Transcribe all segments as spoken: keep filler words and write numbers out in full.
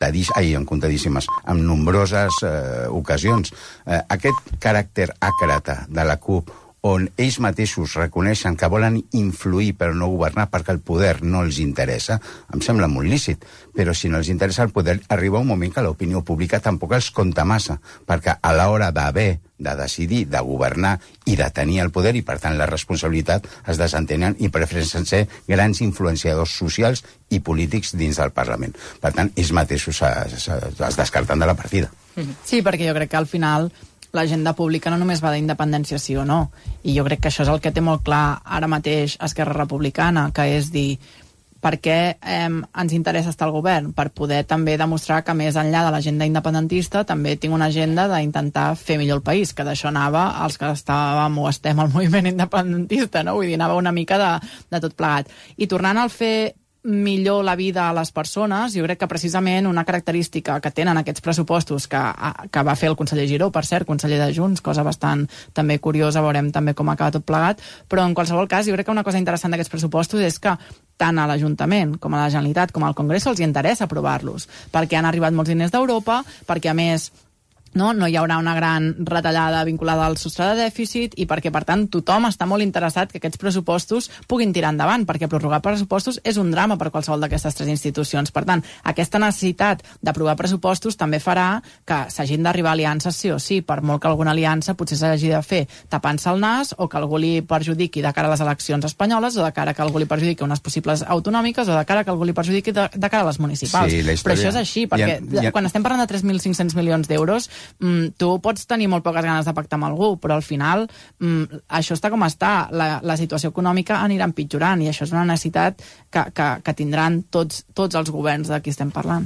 comptadís, ai, en comptadíssimes, en nombroses eh, ocasions. Eh, aquest caràcter àcrata de la CUP, on ells mateixos reconeixen que volen influir però no governar perquè el poder no els interessa, em sembla molt lícit. Però si no els interessa el poder, arriba un moment que l'opinió pública tampoc els compta massa, perquè a l'hora d'haver de decidir, de governar i de tenir el poder, i per tant la responsabilitat, es desentenen i prefereixen ser grans influenciadors socials i polítics dins del Parlament. Per tant, ells mateixos es, es, es descarten de la partida. Sí, perquè jo crec que al final l'agenda pública no només va d'independència sí o no, i jo crec que això és el que té molt clar ara mateix Esquerra Republicana, que és dir per què eh, ens interessa estar al govern, per poder també demostrar que més enllà de l'agenda independentista també tinc una agenda d'intentar fer millor el país, que d'això anava els que estàvem o estem al moviment independentista, no? Vull dir, anava una mica de, de tot plegat. I tornant al fer millor la vida a les persones, jo crec que precisament una característica que tenen aquests pressupostos que, que va fer el conseller Giró, per cert, conseller de Junts, cosa bastant també curiosa, veurem també com acaba tot plegat, però en qualsevol cas jo crec que una cosa interessant d'aquests pressupostos és que tant a l'Ajuntament com a la Generalitat com al Congrés els interessa aprovar-los, perquè han arribat molts diners d'Europa, perquè a més no, no hi haurà una gran retallada vinculada al sostre de dèficit i perquè, per tant, tothom està molt interessat que aquests pressupostos puguin tirar endavant, perquè prorrogar pressupostos és un drama per qualsevol d'aquestes tres institucions. Per tant, aquesta necessitat d'aprovar pressupostos també farà que s'hagin d'arribar a aliances sí o sí, per molt que alguna aliança potser s'hagi de fer tapant-se el nas o que algú li perjudiqui de cara a les eleccions espanyoles o de cara que algú li perjudiqui unes possibles autonòmiques o de cara que algú li perjudiqui de, de cara a les municipals. Sí, història... Però això és així, perquè ha, ha... quan estem parlant de tres mil cinc-cents milions d'euros, Mm, tu pots tenir molt poques ganes de pactar amb algú, però al final mm, això està com està, la, la situació econòmica anirà empitjorant i això és una necessitat que, que, que tindran tots, tots els governs de qui estem parlant.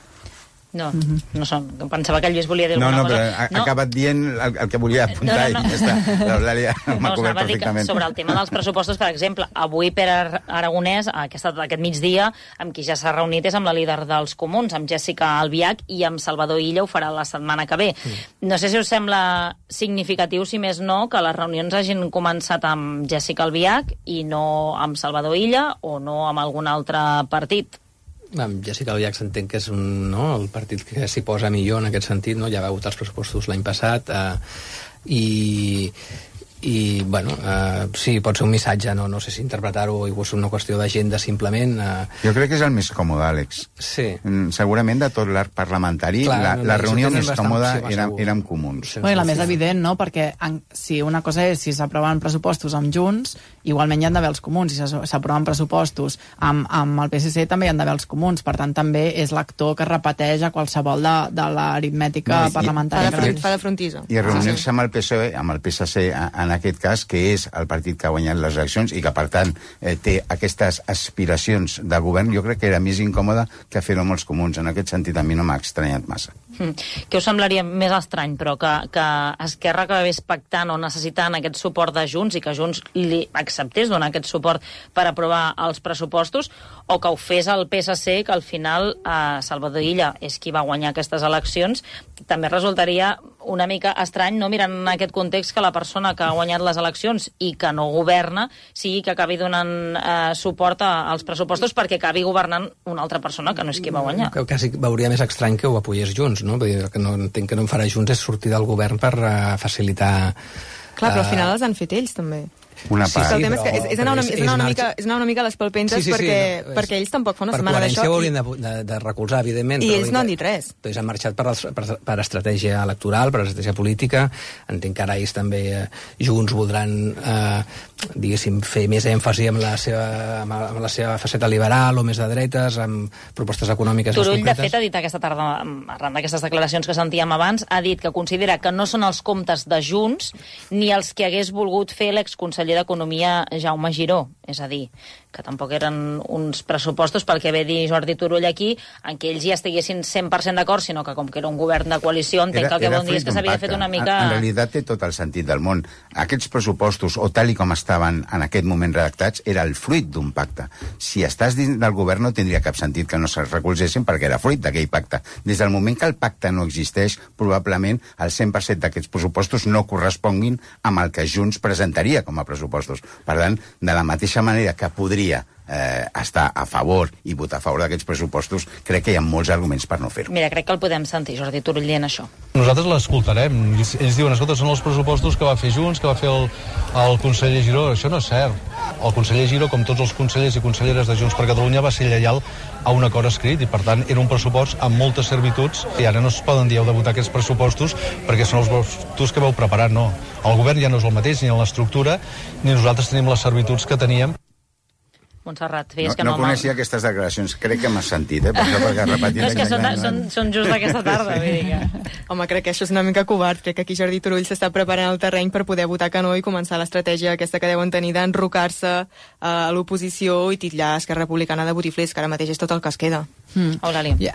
No, no som. Pensava que el Lluís volia dir alguna no, no, cosa. No, però ha acabat dient el, el que volia apuntar no, no, no. i ja està. L'Eulàlia m'ha cobert perfectament. Sobre el tema dels pressupostos, per exemple, avui Pere Aragonès, aquest, aquest migdia, amb qui ja s'ha reunit és amb la líder dels Comuns, amb Jessica Albiach, i amb Salvador Illa ho farà la setmana que ve. Mm. No sé si us sembla significatiu, si més no, que les reunions hagin començat amb Jessica Albiach i no amb Salvador Illa o no amb algun altre partit. Amb Jessica Albiach s'entén que és un, no, el partit que s'hi posa millor en aquest sentit, no? Ja va votar els pressupostos l'any passat eh, i i, bueno, eh, sí, pot ser un missatge, no, no sé si interpretar-ho o és una qüestió d'agenda simplement. Eh... Jo crec que és el més còmode, Àlex. Sí. Segurament de tot l'arc parlamentari, Clar, la, no, no, la reunió més còmoda sí, era, era amb Comuns. Bueno, la més evident, no?, perquè en, si una cosa és si s'aproven pressupostos amb Junts, igualment hi han d'haver els Comuns, si s'aproven pressupostos amb, amb el P S C també hi han d'haver els Comuns, per tant també és l'actor que repeteix a qualsevol de, de l'aritmètica no, parlamentària. Fa de, fa de frontisme. I reunir-se amb el P S O E, amb el P S C en en aquest cas, que és el partit que ha guanyat les eleccions i que, per tant, eh, té aquestes aspiracions de govern, jo crec que era més incòmode que fer-ho amb els Comuns. En aquest sentit, a mi no m'ha estranyat massa. Mm. Què us semblaria més estrany, però, que, que Esquerra acabés pactant o necessitant aquest suport de Junts i que Junts li acceptés donar aquest suport per aprovar els pressupostos, o que ho fes el P S C, que al final eh, Salvador Illa és qui va guanyar aquestes eleccions? També resultaria una mica estrany, no, mirant en aquest context, que la persona que ha guanyat les eleccions i que no governa sigui que acabi donant eh, suport a, als pressupostos perquè acabi governant una altra persona que no és qui va guanyar. Que quasi veuria més estrany que ho apoyés Junts, no? Vull dir, que no entenc que no en farà Junts és sortir del govern per uh, facilitar... Clar, però al final els han fet ells, també. Una part. Sí, el tema és que és, és, anar una, és, anar una mica, és anar una mica a les palpentes sí, sí, perquè, sí, no, perquè ells tampoc fa una setmana d'això. Per coherència ho haurien de, de, de recolzar, evidentment. I ells no han dit res. Ells han marxat per, per, per estratègia electoral, per estratègia política. Entenc que ara ells també, eh, Junts, voldran, eh, diguéssim, fer més èmfasi amb la, seva, amb la seva faceta liberal o més de dretes, amb propostes econòmiques més concretes. Turull, de fet, ha dit aquesta tarda, arran d'aquestes declaracions que sentíem abans, ha dit que considera que no són els comptes de Junts ni els que hagués volgut fer l'exconseller d'Economia Jaume Giró, és a dir, que tampoc eren uns pressupostos, pel que ve dir Jordi Turull aquí, en què ells ja estiguessin cent per cent d'acord, sinó que com que era un govern de coalició, entenc era, que el que vol dir és que s'havia fet una mica... En, en realitat té tot el sentit del món. Aquests pressupostos, o tal i com estaven en aquest moment redactats, era el fruit d'un pacte. Si estàs dins del govern no tindria cap sentit que no se'ls recolzessin perquè era fruit d'aquell pacte. Des del moment que el pacte no existeix, probablement el cent per cent d'aquests pressupostos no corresponguin amb el que Junts presentaria com a pressupostos. Per tant, de la mateixa manera que podria eh, estar a favor i votar a favor d'aquests pressupostos, crec que hi ha molts arguments per no fer-ho. Mira, crec que el podem sentir, Jordi Turull, dient això. Nosaltres l'escoltarem. Ells diuen, escolta, són els pressupostos que va fer Junts, que va fer el, el conseller Giró. Això no és cert. El conseller Giró, com tots els consellers i conselleres de Junts per Catalunya, va ser lleial a un acord escrit i, per tant, era un pressupost amb moltes servituds i ara no es poden dir heu de votar aquests pressupostos perquè són els pressupostos que vau preparar, no. El govern ja no és el mateix ni en l'estructura ni nosaltres tenim les servituds que teníem. Montserrat, feies no, que no... No coneixia aquestes declaracions, crec que m'has sentit, eh? Per això, perquè repetir... No, és que són, són, són just d'aquesta tarda, vull dir que... Home, crec que això és una mica covard. Crec que aquí Jordi Turull s'està preparant el terreny per poder votar que no i començar l'estratègia aquesta que deuen tenir d'enrocar-se a l'oposició i titllar Esquerra Republicana de botiflers, que ara mateix és tot el que es queda. Mm. Eulàlia. Yeah.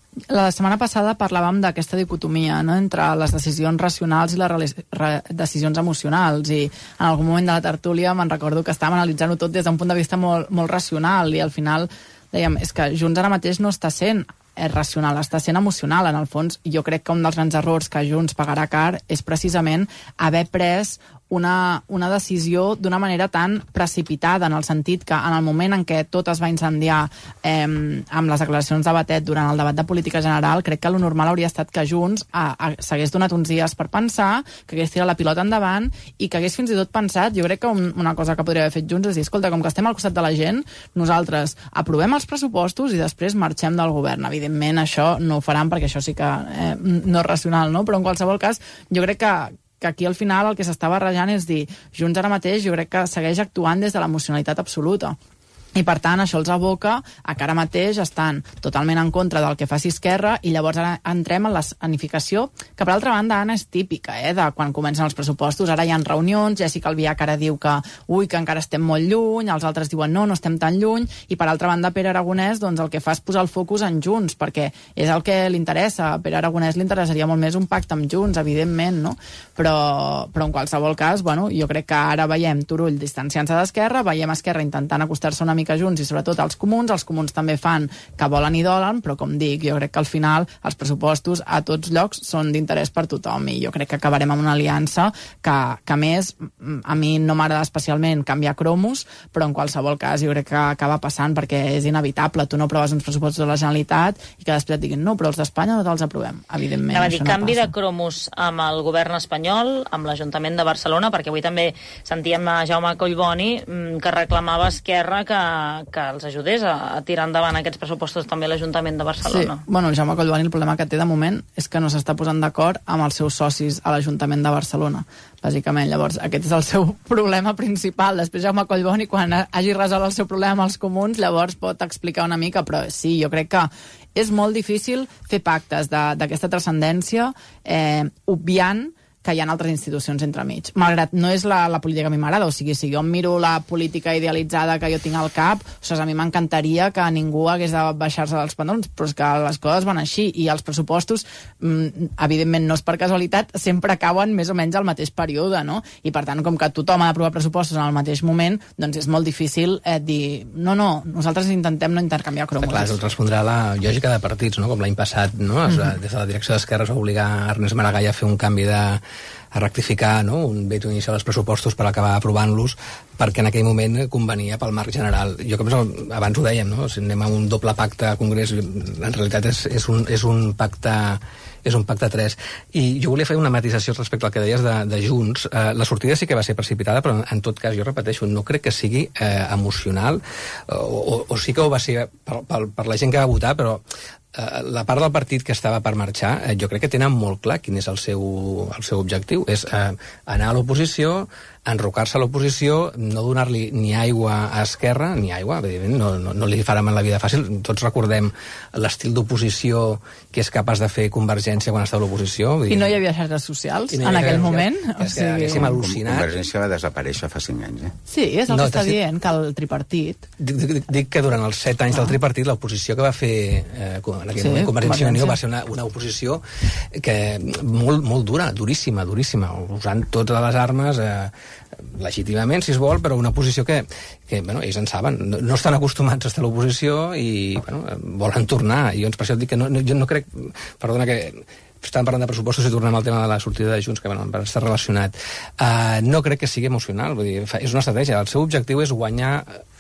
La setmana passada parlàvem d'aquesta dicotomia, no?, entre les decisions racionals i les decisions emocionals, i en algun moment de la tertúlia me'n recordo que estàvem analitzant-ho tot des d'un punt de vista molt, molt racional, i al final dèiem, és que Junts ara mateix no està sent és racional, està sent emocional. En el fons, jo crec que un dels grans errors que Junts pagarà car és precisament haver pres una, una decisió d'una manera tan precipitada, en el sentit que en el moment en què tot es va incendiar eh, amb les declaracions de Batet durant el debat de política general, crec que lo normal hauria estat que Junts s'hagués donat uns dies per pensar, que hagués tirat la pilota endavant i que hagués fins i tot pensat, jo crec que un, una cosa que podria haver fet Junts és dir, escolta, com que estem al costat de la gent, nosaltres aprovem els pressupostos i després marxem del govern. Evidentment això no ho faran perquè això sí que eh, no és racional, no? Però en qualsevol cas jo crec que que aquí al final el que s'està barrejant és dir, Junts ara mateix jo crec que segueix actuant des de l'emocionalitat absoluta. I, per tant, això els aboca a que ara mateix estan totalment en contra del que faci Esquerra i llavors ara entrem en l'escenificació, que per altra banda, Anna, és típica, eh, de quan comencen els pressupostos. Ara hi ha reunions, Jessica Albiach ara diu que ui, que encara estem molt lluny, els altres diuen no, no estem tan lluny, i per altra banda Pere Aragonès doncs, el que fa és posar el focus en Junts, perquè és el que li interessa. A Pere Aragonès li interessaria molt més un pacte amb Junts, evidentment, no? Però, però en qualsevol cas, bueno, jo crec que ara veiem Turull distanciant-se d'Esquerra, veiem Esquerra intentant acostar-se una mica a Junts i sobretot als comuns. Els comuns també fan que volen i dolen, però com dic, jo crec que al final els pressupostos a tots llocs són d'interès per tothom i jo crec que acabarem amb una aliança que, que a més, a mi no m'agrada especialment canviar cromos, però en qualsevol cas jo crec que acaba passant perquè és inevitable. Tu no aproves uns pressupostos de la Generalitat i que després et diguin no, però els d'Espanya no te'ls aprovem. Evidentment, Anava això dir, no canvi passa. de cromos amb el govern espanyol, amb l'Ajuntament de Barcelona, perquè avui també sentíem a Jaume Collboni que reclamava a Esquerra que que els ajudés a, a tirar endavant aquests pressupostos també l'Ajuntament de Barcelona. Sí, bueno, el Jaume Collboni el problema que té de moment és que no s'està posant d'acord amb els seus socis a l'Ajuntament de Barcelona, bàsicament. Llavors, aquest és el seu problema principal. Després Jaume Collboni, quan hagi resolt el seu problema amb els comuns, llavors pot explicar una mica, però sí, jo crec que és molt difícil fer pactes d'aquesta transcendència eh, obviant que hi ha altres institucions entremig. Malgrat no és la, la política que a mi m'agrada, o sigui, si jo miro la política idealitzada que jo tinc al cap, o sigui, a mi m'encantaria que ningú hagués de baixar-se dels pantalons, però és que les coses van així, i els pressupostos, mm, evidentment no és per casualitat, sempre cauen més o menys al mateix període, no? I per tant, com que tothom ha d'aprovar pressupostos en el mateix moment, doncs és molt difícil eh, dir, no, no, nosaltres intentem no intercanviar cromos. Clar, es respondrà la lògica de partits, no? Com l'any passat, no? Es va, des de la direcció d'Esquerra es va obligar Ernest Maragall a fer un canvi de a rectificar, no?, un veto inicial als pressupostos per acabar aprovant-los perquè en aquell moment convenia pel marc general. Jo com abans ho dèiem, no? Si anem a un doble pacte a Congrés, en realitat és, és, un, és un pacte és un pacte tres. I jo volia fer una matisació respecte al que deies de, de Junts. Eh, la sortida sí que va ser precipitada, però en tot cas, jo repeteixo, no crec que sigui eh, emocional, o, o, o sí que ho va ser per, per, per la gent que va votar, però eh, la part del partit que estava per marxar, eh, jo crec que tenen molt clar quin és el seu, el seu objectiu. És eh, anar a l'oposició, enrocar-se a l'oposició, no donar-li ni aigua a Esquerra, ni aigua, evidentment, no, no, no li farem en la vida fàcil. Tots recordem l'estil d'oposició que és capaç de fer Convergència quan està a l'oposició. I no hi havia xarxes socials no en aquell moment? És que haguéssim al·lucinat. Convergència va desaparèixer fa cinc anys, eh? Sí, és el no, que està dient, que el tripartit... Dic, dic, dic que durant els set anys ah. del tripartit l'oposició que va fer eh, en aquell sí, moment Convergència i Unió va ser una, una oposició que molt, molt dura, duríssima, duríssima, usant totes les armes... Eh, legítimament, si es vol, però una oposició que, que bueno, ells en saben, no, no estan acostumats a estar a l'oposició i bueno, volen tornar, i llavors per això et dic que no, no, jo no crec, perdona que estàvem parlant de pressupostos i tornem al tema de la sortida de Junts, que bueno, està relacionat. Uh, no crec que sigui emocional, vull dir, és una estratègia. El seu objectiu és guanyar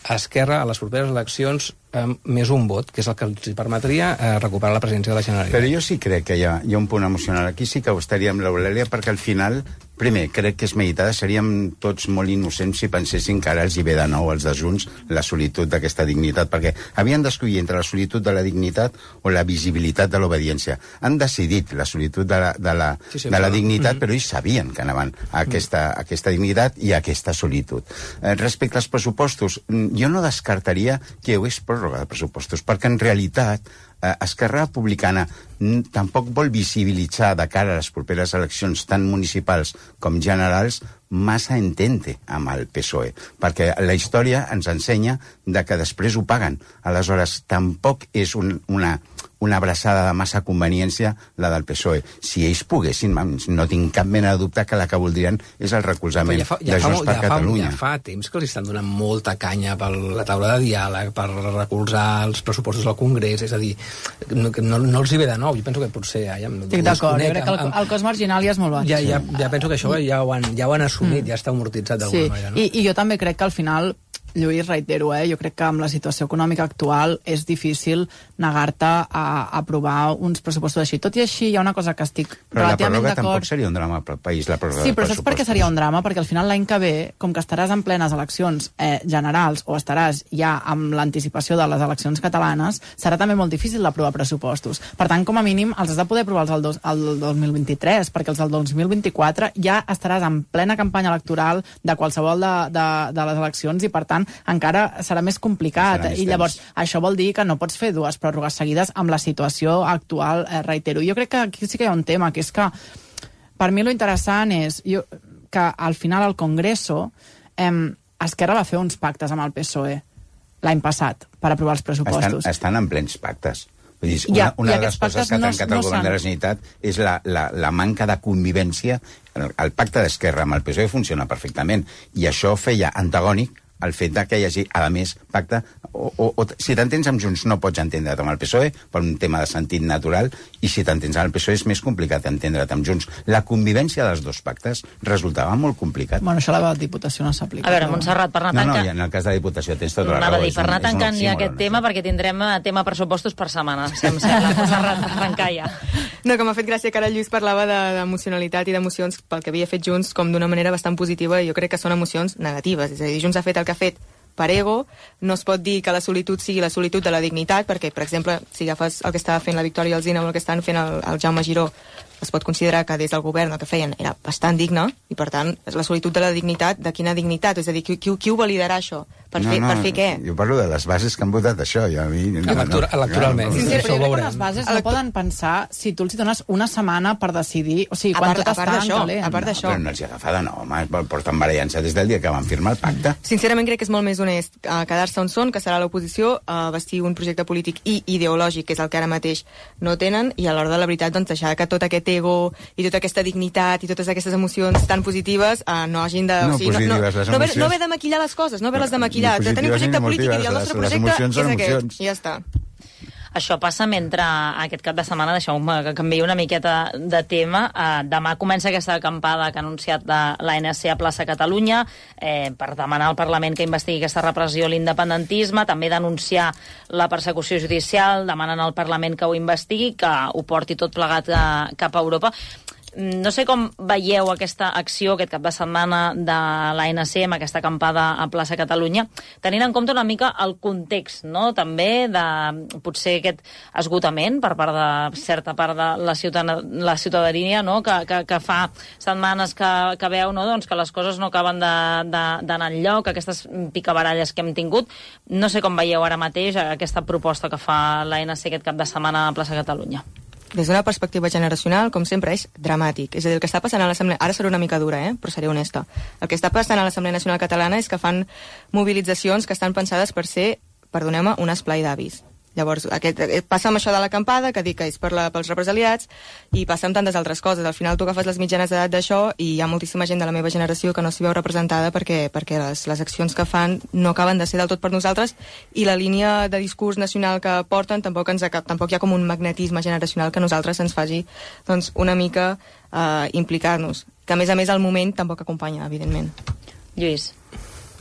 Esquerra a les properes eleccions eh, més un vot, que és el que els permetria eh, recuperar la presidència de la Generalitat. Però jo sí crec que hi ha, hi ha un punt emocional. Aquí sí que ho estaria amb l'Eulàlia, perquè al final, primer, crec que és meditada, seríem tots molt innocents si pensessin que ara els hi ve de nou als de Junts la solitud d'aquesta dignitat, perquè havien d'escollir entre la solitud de la dignitat o la visibilitat de l'obediència. Han decidit la solitud de la, de la, sí, sí, de la dignitat, mm-hmm. però ells sabien que anaven a aquesta, a aquesta dignitat i a aquesta solitud. Eh, respecte als pressupostos, jo no descartaria que hi hagués pròrroga de pressupostos, perquè en realitat eh, Esquerra Republicana tampoc vol visibilitzar de cara a les properes eleccions tant municipals com generals massa entente amb el P S O E, perquè la història ens ensenya de que després ho paguen. Aleshores, tampoc és un, una, una abraçada de massa conveniència la del P S O E. Si ells poguessin, no tinc cap mena de dubte que la que voldrien és el recolzament ja fa, ja de Junts per ja Catalunya. Fa, ja fa temps que els estan donant molta canya per la taula de diàleg, per recolzar els pressupostos al Congrés, és a dir, no, no, no els hi ve de nou. Jo penso que potser... Ja, Estic d'acord, jo crec que el, el cost marginal ja és molt baix. Ja, ja, ja penso que això ja ho han, ja ho han assumit, mm. ja està amortitzat d'alguna sí. manera. No? I, I jo també crec que al final, Lluís, reitero, eh, jo crec que amb la situació econòmica actual és difícil negar-te a, a aprovar uns pressupostos així. Tot i així, hi ha una cosa que estic però relativament d'acord... Però la pròrroga tampoc seria un drama pel país, la pròrroga sí, de però saps per què seria un drama? Perquè al final l'any que ve, com que estaràs en plenes eleccions eh, generals o estaràs ja amb l'anticipació de les eleccions catalanes, serà també molt difícil aprovar pressupostos. Per tant, com a mínim, els has de poder aprovar els el, dos, el dos mil vint-i-tres, perquè els del dos mil vint-i-quatre ja estaràs en plena campanya electoral de qualsevol de, de, de les eleccions i, per tant, encara serà més complicat. Serà més I llavors, temps. Això vol dir que no pots fer dues pròrrogues seguides amb la situació actual, eh, reitero. Jo crec que aquí sí que hi ha un tema, que és que per mi lo interessant és jo, que al final al Congreso eh, Esquerra va fer uns pactes amb el P S O E l'any passat per aprovar els pressupostos. Estan, estan en plens pactes. Vull dir, una, una de les coses que ha trencat no, no el govern de la Generalitat és la, la, la manca de convivència. El, el pacte d'Esquerra amb el P S O E funciona perfectament i això feia antagònic el fet de que hi hagi, a més, pacte... O, o, o, si t'entens amb Junts no pots entendre't amb el P S O E per un tema de sentit natural i si t'entens amb el P S O E és més complicat entendre't amb Junts. La convivència dels dos pactes resultava molt complicat. Bueno, això la Diputació no s'aplica. A veure, Montserrat, per anar tancant... No, no, en el cas de la Diputació tens tota la raó. Dir, per anar tancant ja aquest tema, perquè tindrem tema pressupostos per setmana, si em sembla, Montserrat, arrencar ja. No, que m'ha fet gràcia que ara Lluís parlava d'emocionalitat i d'emocions pel que havia fet Junts com d'una manera bastant positiva i jo crec que són emocions negatives. És a dir, Junts ha fet el que ha fet per ego, no es pot dir que la solitud sigui la solitud de la dignitat, perquè, per exemple, si agafes el que estava fent la Victòria Alsina o el que estan fent el, el Jaume Giró, es pot considerar que des del govern el que feien era bastant digne, i per tant, la solitud de la dignitat, de quina dignitat? És a dir, qui, qui, qui ho validarà això? Per, no, fer, no, per fer què? Jo parlo de les bases que han votat això. Jo, a mi, no, Electora, no, electoralment. No, no, sí, no, sí, però jo crec que les bases no poden pensar si tu els dones una setmana per decidir, o sigui, quan part, tot està en calent. A part d'això. No, però no els hi agafa de nou, home, porten barallant-se des del dia que van firmar el pacte. Sincerament crec que és molt més honest uh, quedar-se on són, que serà l'oposició, uh, vestir un projecte polític i ideològic, que és el que ara mateix no tenen, i a l'hora de la veritat doncs, deixar que tot aquest ego i tota aquesta dignitat i totes aquestes emocions tan positives uh, no hagin de... No, o sigui, no, no, les no, ve, emocions... no ve de maquillar les coses, no ve les de maquillar, de tenir un projecte polític i dir el nostre projecte és aquest, i ja està. Això passa mentre aquest cap de setmana, deixeu-me que canviï una miqueta de tema, eh, demà comença aquesta acampada que ha anunciat de l'A N C a Plaça Catalunya eh, per demanar al Parlament que investigui aquesta repressió a l'independentisme, també denunciar la persecució judicial, demanen al Parlament que ho investigui, que ho porti tot plegat a, cap a Europa. No sé com veieu aquesta acció aquest cap de setmana de l'A N C amb aquesta acampada a Plaça Catalunya, tenint en compte una mica el context, no? També de potser aquest esgotament per part de certa part de la, ciutadania, la ciutadania, no? que, que, que fa setmanes que, que veu, no? doncs que les coses no acaben d'anar enlloc, aquestes picabaralles que hem tingut. No sé com veieu ara mateix aquesta proposta que fa l'A N C aquest cap de setmana a Plaça Catalunya. Des d'una perspectiva generacional, com sempre, és dramàtic. És a dir, el que està passant a l'Assemblea... Ara seré una mica dura, eh? però seré honesta. El que està passant a l'Assemblea Nacional Catalana és que fan mobilitzacions que estan pensades per ser, perdoneu-me, un esplai d'avis. Llavors, aquest, passa amb això de l'acampada, que dic que és per la, pels represaliats, i passa amb tantes altres coses. Al final tu agafes les mitjanes d'edat d'això i hi ha moltíssima gent de la meva generació que no s'hi veu representada perquè, perquè les, les accions que fan no acaben de ser del tot per nosaltres i la línia de discurs nacional que porten tampoc, ens, tampoc hi ha com un magnetisme generacional que a nosaltres ens faci doncs, una mica eh, implicar-nos. Que a més a més el moment tampoc acompanya, evidentment. Lluís.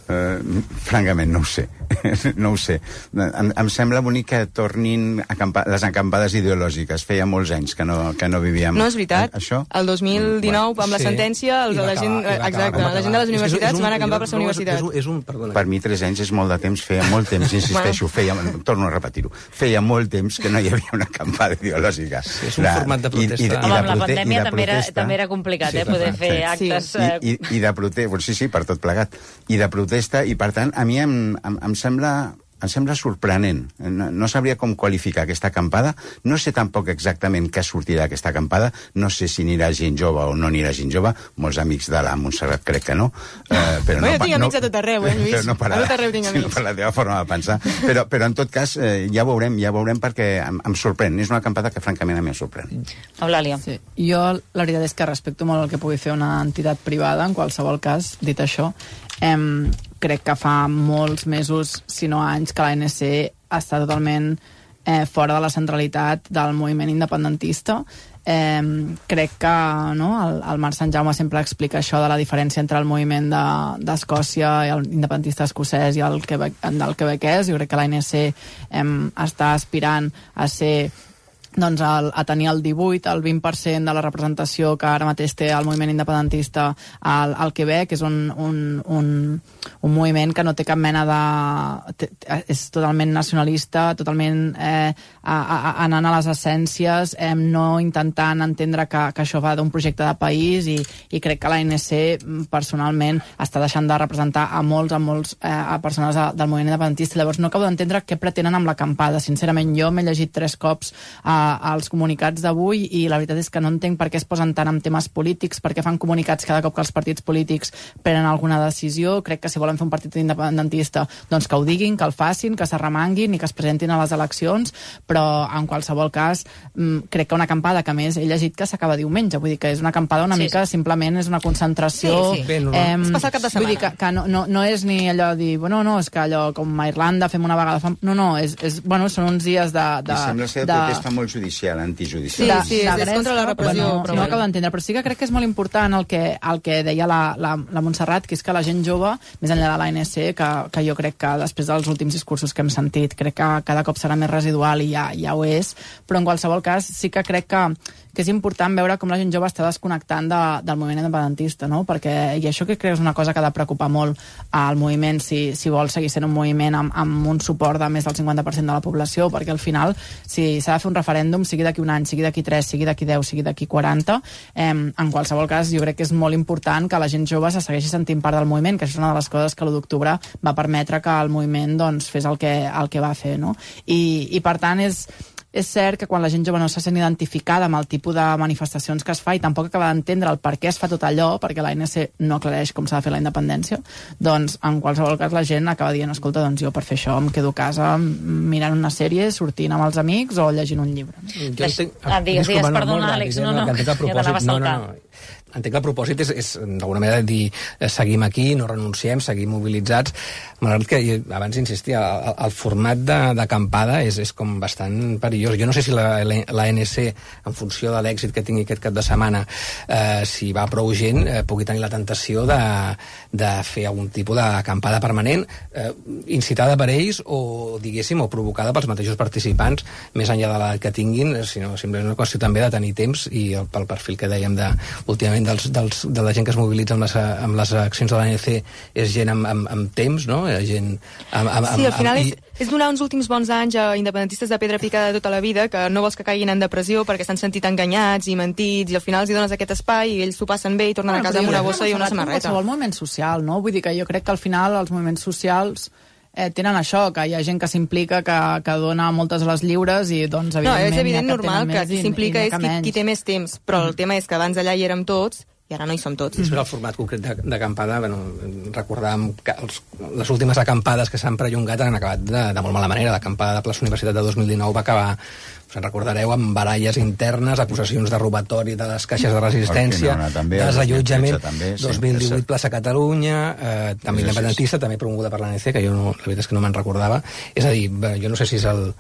Uh, francament, no ho sé. no ho sé. Em, em sembla bonic que tornin acampa les acampades ideològiques. Feia molts anys que no, que no vivíem... No, és veritat. Això? El dos mil dinou, amb la Sí. sentència, el, I va la gent, acabar, i va exacte, acabar, la gent de les és- és- universitats és un- van acampar per la no, és- universitat. És, un- és un, perdona. Per mi, tres anys és molt de temps, feia molt temps, insisteixo, feia, torno a repetir-ho, feia molt temps que no hi havia una acampada ideològica. Sí, és un format de protesta. I, i, i Home, de amb la prote- i pandèmia de també era, protesta- també era complicat, Sí, eh, poder clar, fer sí. actes... I, eh, i, i de protesta, sí, sí, per tot plegat, i de protesta, i per tant, a mi em, em, em sembla... em sembla sorprenent. No, no sabria com qualificar aquesta acampada. No sé tampoc exactament què sortirà d'aquesta acampada. No sé si anirà gent jove o no anirà gent jove. Molts amics de la Montserrat crec que no. Eh, però Bueno, no jo tinc no, amics a tot arreu, eh, Lluís? Però no per, A tot arreu tinc sinó amics. per la teva forma de pensar. Però, però en tot cas, eh, ja veurem, ja veurem perquè em, em sorprèn. És una acampada que francament a mi em sorprèn. Eulàlia. Sí. Jo, la veritat és que respecto molt el que pugui fer una entitat privada, en qualsevol cas, dit això. Em, crec que fa molts mesos, si no anys, que l'A N C està totalment eh, fora de la centralitat del moviment independentista. Eh, crec que no, el, el Marc Sant Jaume sempre explica això de la diferència entre el moviment d'Escòcia de, i el independentista escocès i el Quebec, del quebequès. Jo crec que l'A N C eh, està aspirant a ser doncs el, a tenir el divuit, el vint per cent de la representació que ara mateix té el moviment independentista al, al Quebec. És un, un, un, un moviment que no té cap mena de... Té, és totalment nacionalista, totalment eh, a, a, anant a les essències, eh, no intentant entendre que, que això va d'un projecte de país, i, i crec que l'A N C personalment està deixant de representar a molts, a molts eh, a persones de, del moviment independentista. Llavors no acabo d'entendre què pretenen amb l'acampada. Sincerament, jo m'he llegit tres cops a als comunicats d'avui i la veritat és que no entenc per què es posen tant en temes polítics, per què fan comunicats cada cop que els partits polítics prenen alguna decisió. Crec que si volen fer un partit independentista, doncs que ho diguin, que el facin, que s'arremanguin i que es presentin a les eleccions, però en qualsevol cas crec que una acampada, que a més he llegit que s'acaba diumenge, vull dir que és una acampada una Sí, mica, sí. simplement és una concentració. Sí, sí. Bé, no, no. Eh, Es passa el cap de vull dir que, setmana. que no, no, no és ni allò de dir, bueno, no, és que allò com a Irlanda fem una vegada... Fam... No, no, és, és, bueno, són uns dies de... de I sembla ser de protesta molt judicial, antijudicial. Sí, sí, és- és contra la repressió, Bueno, però no bueno. acabo d'entendre, però sí que crec que és molt important el que, el que deia la, la, la Montserrat, que és que la gent jove, més enllà de l'A N C, que, que jo crec que després dels últims discursos que hem sentit, crec que cada cop serà més residual i ja, ja ho és, però en qualsevol cas sí que crec que, que és important veure com la gent jove està desconnectant de, del moviment independentista, no? Perquè, i això que crec que és una cosa que ha de preocupar molt al moviment, si, si vol seguir sent un moviment amb, amb un suport de més del cinquanta per cent de la població, perquè al final, si s'ha de fer un referèndum, sigui d'aquí un any, sigui d'aquí tres, sigui d'aquí deu, sigui d'aquí quaranta, eh, en qualsevol cas jo crec que és molt important que la gent jove se segueixi sentint part del moviment, que això és una de les coses que l'u d'octubre va permetre que el moviment doncs, fes el que, el que va fer, no? I, i per tant és és cert que quan la gent jove no se sent identificada amb el tipus de manifestacions que es fa i tampoc acaba d'entendre el per què es fa tot allò, perquè l'A N C no aclareix com s'ha de fer la independència, doncs en qualsevol cas la gent acaba dient, escolta, doncs jo per fer això em quedo a casa mirant una sèrie, sortint amb els amics o llegint un llibre. Jo Deix- entenc... Ah, digues, Disculpa, digues, perdona, molt ràpid, Àlex, eh, no, no, que entenc el ja t'anava a propòsit, no, no, saltar. no. Entenc que el propòsit és, és d'alguna manera, dir eh, seguim aquí, no renunciem, seguim mobilitzats. Malgrat que, i abans insistia, el, el format de- d'acampada és, és com bastant perillós. Jo no sé si la, la, l'A N C, en funció de l'èxit que tingui aquest cap de setmana, eh, si va prou gent, eh, pugui tenir la tentació de, de fer algun tipus d'acampada permanent, eh, incitada per ells o, diguéssim, o provocada pels mateixos participants, més enllà de l'edat que tinguin, sinó simplement una qüestió també de tenir temps i el, pel perfil que dèiem de, últimament dels, dels, de la gent que es mobilitza amb les, amb les accions de l'A N C és gent amb, amb, amb temps, no? Gent amb, amb, Sí, al final amb, és, és donar uns últims bons anys a independentistes de pedra picada de tota la vida, que no vols que caiguin en depressió perquè s'han sentit enganyats i mentits, i al final els hi dones aquest espai i ells s'ho passen bé i tornen a casa amb una bossa i una samarreta. Qualsevol moviment social, no? Vull dir que jo crec que al final els moviments socials eh, tenen això, que hi ha gent que s'implica, que, que dona moltes hores lliures i doncs No, evidentment és evident hi ha normal que tenen qui més i- s'implica i és n'hi ha qui, menys. qui té més temps, però el tema és que abans allà hi érem tots i ara no hi som tots. Després el format concret de- d'acampada, bueno, recordàvem que els, les últimes acampades que s'han perllongat han acabat de, de molt mala manera. L'acampada de Plaça Universitat de dos mil dinou va acabar, us en recordareu, amb baralles internes, acusacions de robatori de les caixes de resistència, Orquinona també, desallotjament, dos mil tretze també, sí, dos mil és divuit cert. Plaça Catalunya, eh, també És independentista, també promoguda per l'A N C, que jo no, la veritat és que no me'n recordava. És a dir, bé, jo no sé si és el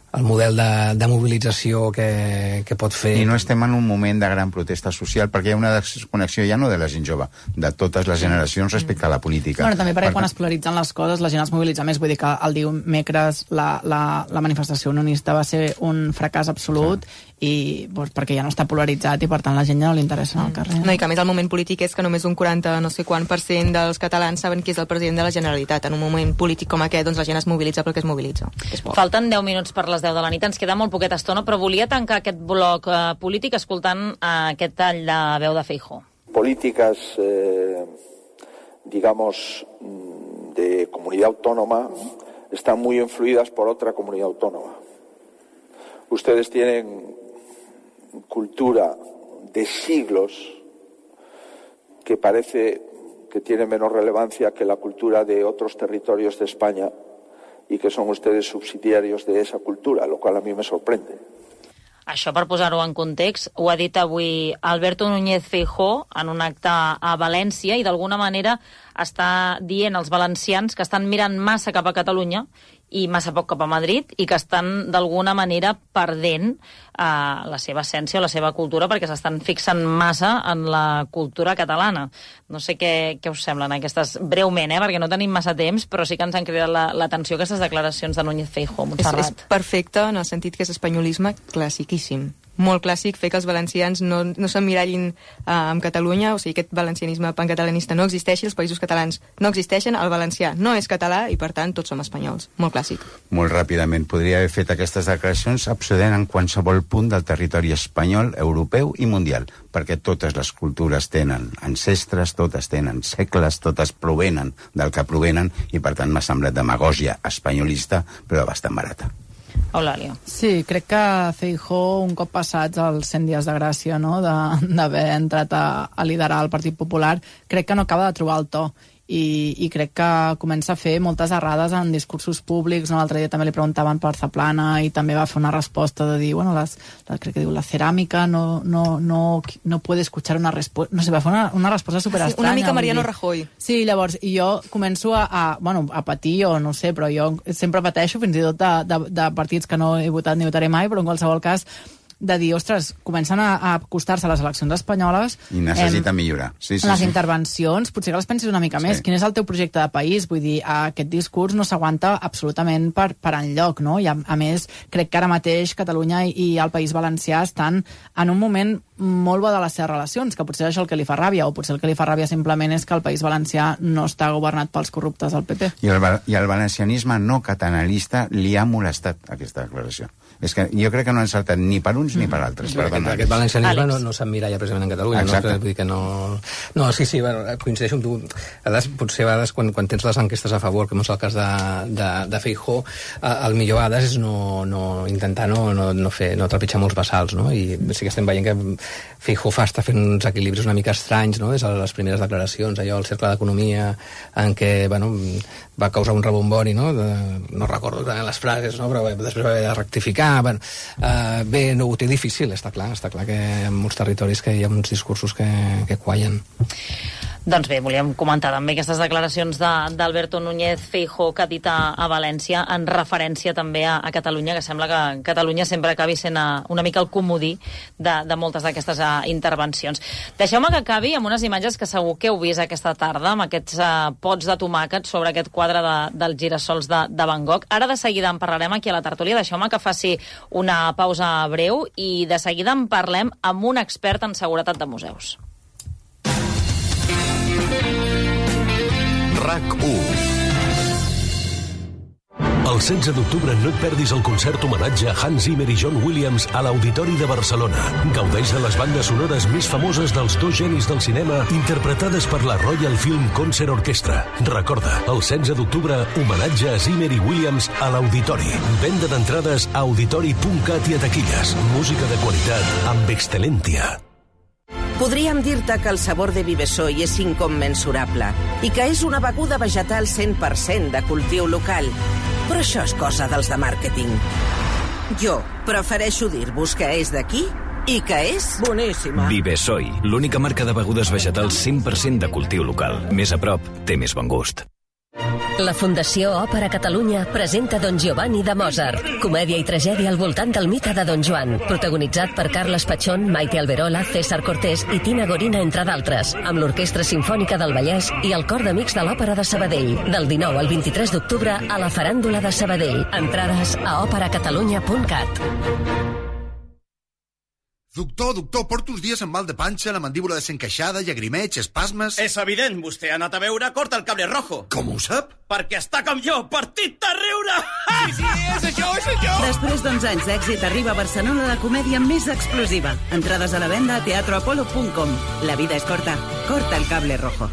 el model de, de mobilització que, que pot fer... I no estem en un moment de gran protesta social, perquè hi ha una desconnexió ja no de la gent jove, de totes les generacions respecte a la política. Bueno, també perquè per... quan es polaritzen les coses la gent es mobilitza més, vull dir que el dimecres la, la, la manifestació unionista va ser un fracàs absolut, sí. i doncs, perquè ja no està polaritzat i per tant la gent ja no li interessa anar al carrer. No, i que a més el moment polític és que només un quaranta no sé quant per cent dels catalans saben qui és el president de la Generalitat. En un moment polític com aquest, doncs la gent es mobilitza perquè es mobilitza. És Falten deu minuts per les deu de la nit, ens queda molt poqueta estona, però volia tancar aquest bloc eh, polític escoltant eh, aquest tall de veu de Feijóo. Políticas, eh, digamos, de comunidad autónoma están muy influidas por otra comunidad autónoma. Ustedes tienen cultura de siglos que parece que tiene menos relevancia que la cultura de otros territorios de España y que son ustedes subsidiarios de esa cultura, lo cual a mí me sorprende. Això, per posar-ho en context, ho ha dit avui Alberto Núñez Feijóo en un acte a València i d'alguna manera està dient als valencians que estan mirant massa cap a Catalunya i massa poc cap a Madrid i que estan d'alguna manera perdent eh, la seva essència o la seva cultura perquè s'estan fixant massa en la cultura catalana. No sé què, què us semblen aquestes, breument, eh, perquè no tenim massa temps, però sí que ens han cridat l'atenció la, aquestes declaracions de Núñez Feijóo. És, és perfecte en el sentit que és espanyolisme classiquíssim. Molt clàssic, fer que els valencians no, no s'emmirallin uh, amb Catalunya, o sigui, aquest valencianisme pancatalanista no existeixi, els països catalans no existeixen, el valencià no és català i, per tant, tots som espanyols. Molt clàssic. Molt ràpidament, podria haver fet aquestes declaracions absodent en qualsevol punt del territori espanyol, europeu i mundial, perquè totes les cultures tenen ancestres, totes tenen segles, totes provenen del que provenen i, per tant, m'ha semblat demagògia espanyolista, però bastant barata. Eulàlia. Sí, crec que Feijóo, un cop passats els cent dies de gràcia, no?, d'haver entrat a, a liderar el Partit Popular, crec que no acaba de trobar el to. I, i crec que comença a fer moltes errades en discursos públics. No? L'altre dia també li preguntaven per Zaplana i també va fer una resposta de dir, bueno, les, les, crec que diu, la ceràmica no, no, no, no puede escuchar una respuesta... No sé, va fer una, una resposta superestranya. Sí, una mica Mariano Rajoy. Sí, llavors, i jo començo a, a, bueno, a patir, o no sé, però jo sempre pateixo, fins i tot de, de, de partits que no he votat ni votaré mai, però en qualsevol cas de dir, ostres, comencen a, a acostar-se a les eleccions espanyoles... I necessita em, millorar. Sí, sí, les sí. intervencions, potser que les pensis una mica sí. més. Quin és el teu projecte de país? Vull dir, aquest discurs no s'aguanta absolutament per, per enlloc, no? I a, a més, crec que ara mateix Catalunya i, i el País Valencià estan en un moment molt bo de les seves relacions, que potser és això el que li fa ràbia, o potser el que li fa ràbia simplement és que el País Valencià no està governat pels corruptes del P P. I el, i el valencianisme no catalanista li ha molestat aquesta declaració. És que jo crec que no han saltat ni per uns mm. ni per altres. Sí, aquest, aquest valencianisme no, no s'emmiralla precisament en Catalunya. Exacte. No? Vull dir que no... No, sí, sí, bueno, coincideixo amb tu. A vegades, potser a vegades, quan, quan tens les enquestes a favor, com és el cas de, de, de Feijóo, el millor a vegades és no, no intentar no, no, no, fer, no trepitjar molts bassals, no? I sí que estem veient que Feijóo fa està fent uns equilibris una mica estranys, no? Des de les primeres declaracions, allò, el cercle d'economia, en què, bueno, va causar un rebombori, no? De, no recordo les frases, no? Però bé, després va haver de rectificar. Bueno, uh, bé, no ho té difícil, està clar, està clar que en molts territoris que hi ha uns discursos que, que quallen. Doncs bé, volíem comentar també aquestes declaracions d'Alberto Núñez Feijóo que ha dit a, a València en referència també a, a Catalunya, que sembla que Catalunya sempre acabi sent a, una mica el comodí de, de moltes d'aquestes uh, intervencions. Deixeu-me que acabi amb unes imatges que segur que heu vist aquesta tarda, amb aquests uh, pots de tomàquet sobre aquest quadre de, dels girassols de, de Van Gogh. Ara de seguida en parlarem aquí a la tertúlia. Deixeu-me que faci una pausa breu i de seguida en parlem amb un expert en seguretat de museus. RAC u. El setze d'octubre no et perdis el concert homenatge a Hans Zimmer i John Williams a l'Auditori de Barcelona. Gaudeix de les bandes sonores més famoses dels dos genis del cinema interpretades per la Royal Film Concert Orchestra. Recorda, el setze d'octubre, homenatge a Zimmer i Williams a l'Auditori. Venda d'entrades a auditori punt cat i a taquilles. Música de qualitat amb Excellentia. Podríem dir-te que el sabor de Vivesoi és incommensurable i que és una beguda vegetal cent per cent de cultiu local. Però això és cosa dels de màrqueting. Jo prefereixo dir-vos que és d'aquí i que és boníssima. Vivesoi, l'única marca de begudes vegetals cent per cent de cultiu local. Més a prop, té més bon gust. La Fundació Òpera Catalunya presenta Don Giovanni de Mozart, comèdia i tragèdia al voltant del mite de Don Joan, protagonitzat per Carles Pachón, Maite Alberola, César Cortés i Tina Gorina, entre d'altres, amb l'Orquestra Simfònica del Vallès i el Cor d'Amics de l'Òpera de Sabadell, del dinou al vint-i-tres d'octubre a la Faràndula de Sabadell. Entrades a òpera catalunya punt cat. Doctor, doctor, porto uns dies amb mal de panxa, la mandíbula desencaixada, llagrimeig, espasmes... És evident, vostè ha anat a veure Corta el Cable Rojo. Com ho sap? Perquè està com jo, partit de riure! Sí, sí, és això, és això! Després d'onze anys d'èxit arriba a Barcelona la comèdia més explosiva. Entrades a la venda a teatro apolo punt com. La vida és corta. Corta el Cable Rojo.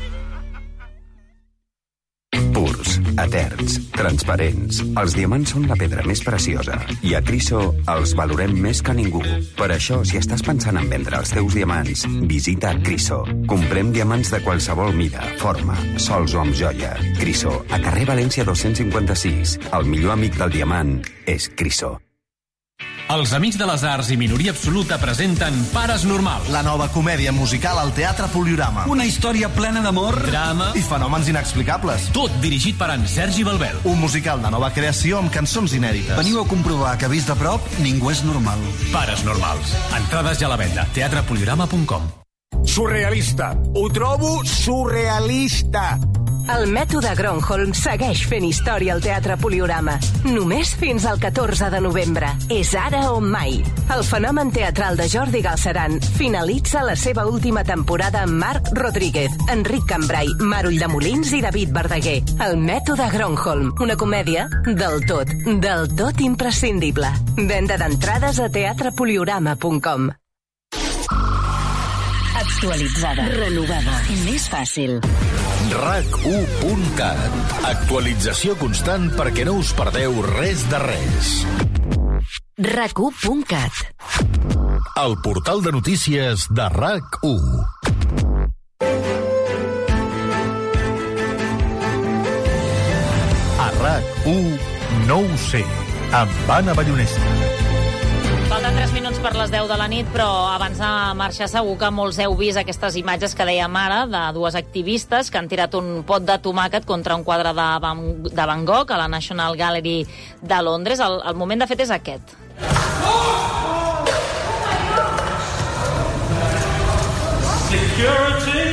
Purs, eterns, transparents. Els diamants són la pedra més preciosa i a Criso els valorem més que ningú. Per això, si estàs pensant en vendre els teus diamants, visita Criso. Comprem diamants de qualsevol mida, forma, sols o amb joia. Criso, a carrer València dos-cents cinquanta-sis. El millor amic del diamant és Criso. Els Amics de les Arts i Minoria Absoluta presenten Pares Normals. La nova comèdia musical al Teatre Poliorama. Una història plena d'amor, drama i fenòmens inexplicables. Tot dirigit per en Sergi Balbel. Un musical de nova creació amb cançons inèdites. Veniu a comprovar que, vist de prop, ningú és normal. Pares Normals. Entrades ja a la venda. teatre poliorama punt com. Surrealista. Ho trobo surrealista. El mètode Gronholm segueix fent història al Teatre Poliorama. Només fins al catorze de novembre. És ara o mai. El fenomen teatral de Jordi Galceran finalitza la seva última temporada amb Marc Rodríguez, Enric Cambrai, Mar Ulldemolins i David Verdaguer. El mètode Gronholm, una comèdia del tot, del tot imprescindible. Venda d'entrades a teatre poliorama punt com. Actualitzada, renovada, més fàcil. rac u punt cat. Actualització constant perquè no us perdeu res de res. rac u punt cat. El portal de notícies de RAC u. A RAC u no ho sé, amb Anna Ballonesta. Falten tres minuts per les deu de la nit, però abans de marxar segur que molts heu vist aquestes imatges que dèiem ara de dues activistes que han tirat un pot de tomàquet contra un quadre de Van, de Van Gogh a la National Gallery de Londres. El, el moment, de fet, és aquest. Security!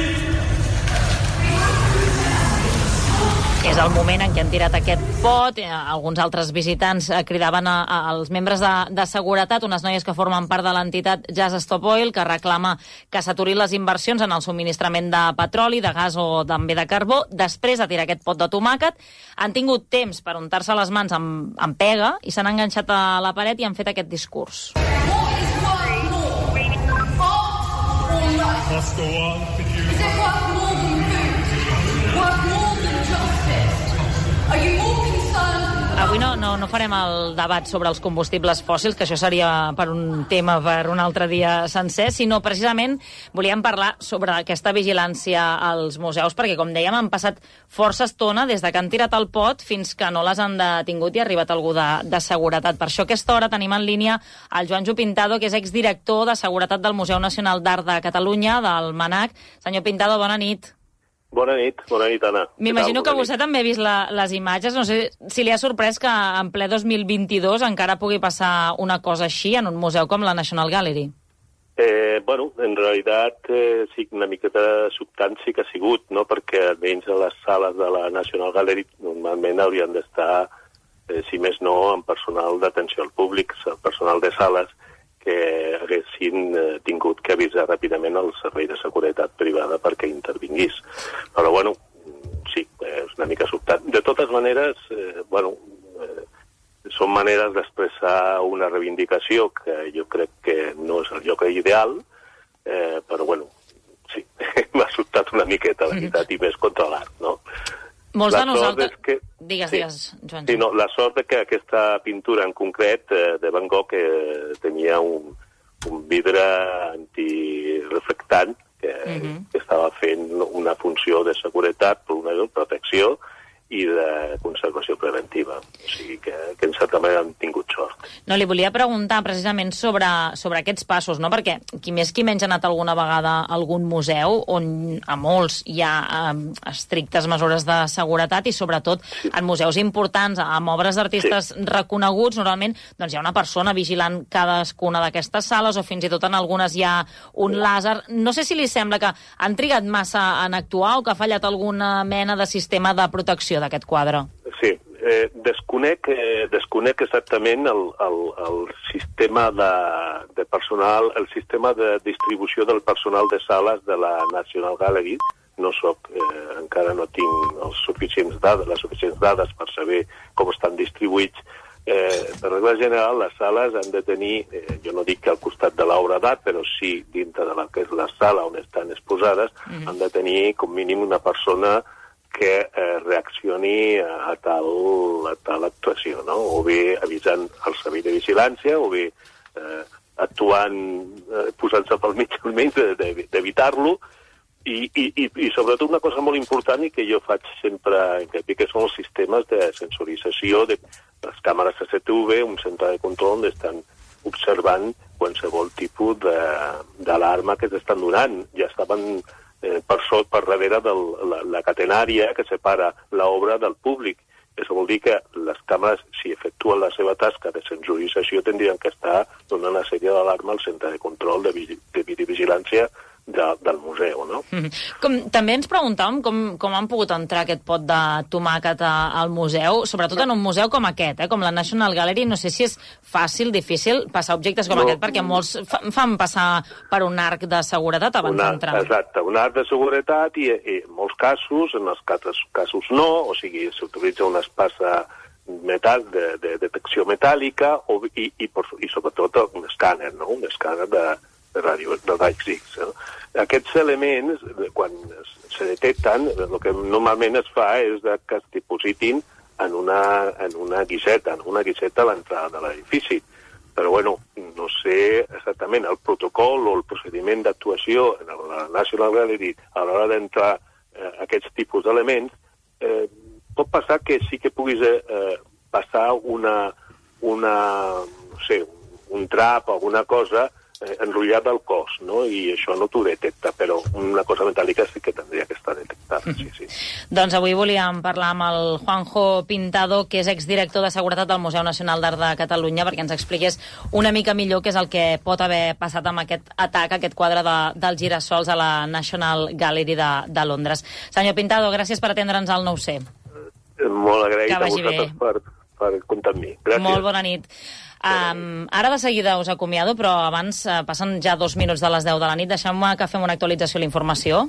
És el moment en què han tirat aquest pot. Alguns altres visitants cridaven a, a, als membres de, de seguretat, unes noies que formen part de l'entitat Just Stop Oil, que reclama que s'aturin les inversions en el subministrament de petroli, de gas o també de carbó. Després de tirar aquest pot de tomàquet, han tingut temps per untar-se les mans amb, amb pega i s'han enganxat a la paret i han fet aquest discurs. Avui no, no, no farem el debat sobre els combustibles fòssils, que això seria per un tema per un altre dia sencer, sinó precisament volíem parlar sobre aquesta vigilància als museus, perquè, com dèiem, han passat força estona des de que han tirat el pot fins que no les han detingut i ha arribat algú de, de seguretat. Per això a aquesta hora tenim en línia el Joanjo Pintado, que és exdirector de Seguretat del Museu Nacional d'Art de Catalunya, del MANAC. Senyor Pintado, bona nit. Bona nit, bona nit, Anna. M'imagino que vostè també ha vist la, les imatges. No sé si li ha sorprès que en ple dos mil vint-i-dos encara pugui passar una cosa així en un museu com la National Gallery. Eh, bueno, en realitat eh, sí, una miqueta sobtant sí que ha sigut, no? Perquè almenys a les sales de la National Gallery normalment haurien d'estar, eh, si més no, amb personal d'atenció al públic, el personal de sales, que haguessin eh, tingut que avisar ràpidament al servei de seguretat privada perquè intervingués. Però, bueno, sí, és una mica sobtat. De totes maneres, eh, bueno, eh, són maneres d'expressar una reivindicació que jo crec que no és el lloc ideal, eh, però, bueno, sí, m'ha sobtat una miqueta, la veritat, i més contra l'art, no? Molts la de nosaltres... Que... Digues, sí. digues, Joan. Sí, no, la sort de que aquesta pintura en concret eh, de Van Gogh eh, tenia un, un vidre antireflectant que, uh-huh. que estava fent una funció de seguretat, una protecció, i de conservació preventiva. O sigui que, que en certa manera han tingut sort. No, li volia preguntar precisament sobre, sobre aquests passos, no? Perquè qui més qui menys ha anat alguna vegada a algun museu on a molts hi ha eh, estrictes mesures de seguretat i sobretot sí. en museus importants, amb obres d'artistes sí. reconeguts, normalment doncs, hi ha una persona vigilant cadascuna d'aquestes sales o fins i tot en algunes hi ha un làser. No sé si li sembla que han trigat massa en actuar o que ha fallat alguna mena de sistema de protecció d'aquest quadre. Sí, eh, desconec, eh, desconec exactament el, el, el sistema de, de personal, el sistema de distribució del personal de sales de la National Gallery. No soc, eh, encara no tinc els suficients dades, les suficients dades per saber com estan distribuïts. Eh, per regla general, les sales han de tenir, eh, jo no dic que al costat de l'obra d'art, però sí dintre de la que és la sala on estan exposades, mm. han de tenir com mínim una persona que eh, reaccioni a tal, a tal actuació, no? O bé avisant el servei de vigilància, o bé eh, actuant, eh, posant-se pel mig almenys d'evitar-lo, i, i, i, i sobretot una cosa molt important i que jo faig sempre en canvi, que són els sistemes de sensorització de les càmeres C C T V, un centre de control on estan observant qualsevol tipus d'alarma que s'estan donant. Ja estaven Eh, per sort, per darrere de la, la catenària que separa l'obra del públic. Això vol dir que les càmeres, si efectuen la seva tasca de sensorització, tindrien que estar donant una sèrie d'alarma al centre de control de, de videovigilància de, del museu, no? Mm-hmm. Com, també ens preguntàvem com, com han pogut entrar aquest pot de tomàquet a, al museu, sobretot en un museu com aquest, eh, com la National Gallery. No sé si és fàcil, difícil, passar objectes com no, aquest, perquè molts fa, fan passar per un arc de seguretat abans d'entrar. Exacte, un arc de seguretat i, i en molts casos, en els casos, casos no, o sigui, s'utilitza una espasa metal, de, de detecció metàl·lica o, i, i, i sobretot un escàner, no? Un escàner de de ràdio, de raigs X. Eh? Aquests elements, quan se detecten, el que normalment es fa és que es dipositin en una, en una guixeta, en una guixeta a l'entrada de l'edifici. Però, bueno, no sé exactament el protocol o el procediment d'actuació en la National Gallery a l'hora d'entrar eh, aquests tipus d'elements. Eh, pot passar que sí que puguis eh, passar una, una, no sé, un trap o alguna cosa enrotllat al cos, no? I això no t'ho detecta, però una cosa metàl·lica sí que tindria que estar detectada, sí, sí. Doncs avui volíem parlar amb el Juanjo Pintado, que és exdirector de Seguretat del Museu Nacional d'Art de Catalunya, perquè ens expliqués una mica millor què és el que pot haver passat amb aquest atac, aquest quadre de, dels girassols a la National Gallery de, de Londres. Senyor Pintado, gràcies per atendre'ns al nou C. Molt agraït a vosaltres per, per comptar amb mi. Gràcies. Molt bona nit. Um, ara de seguida us acomiado, però abans uh, passen ja dos minuts de les deu de la nit. Deixem-me que fem una actualització a la informació.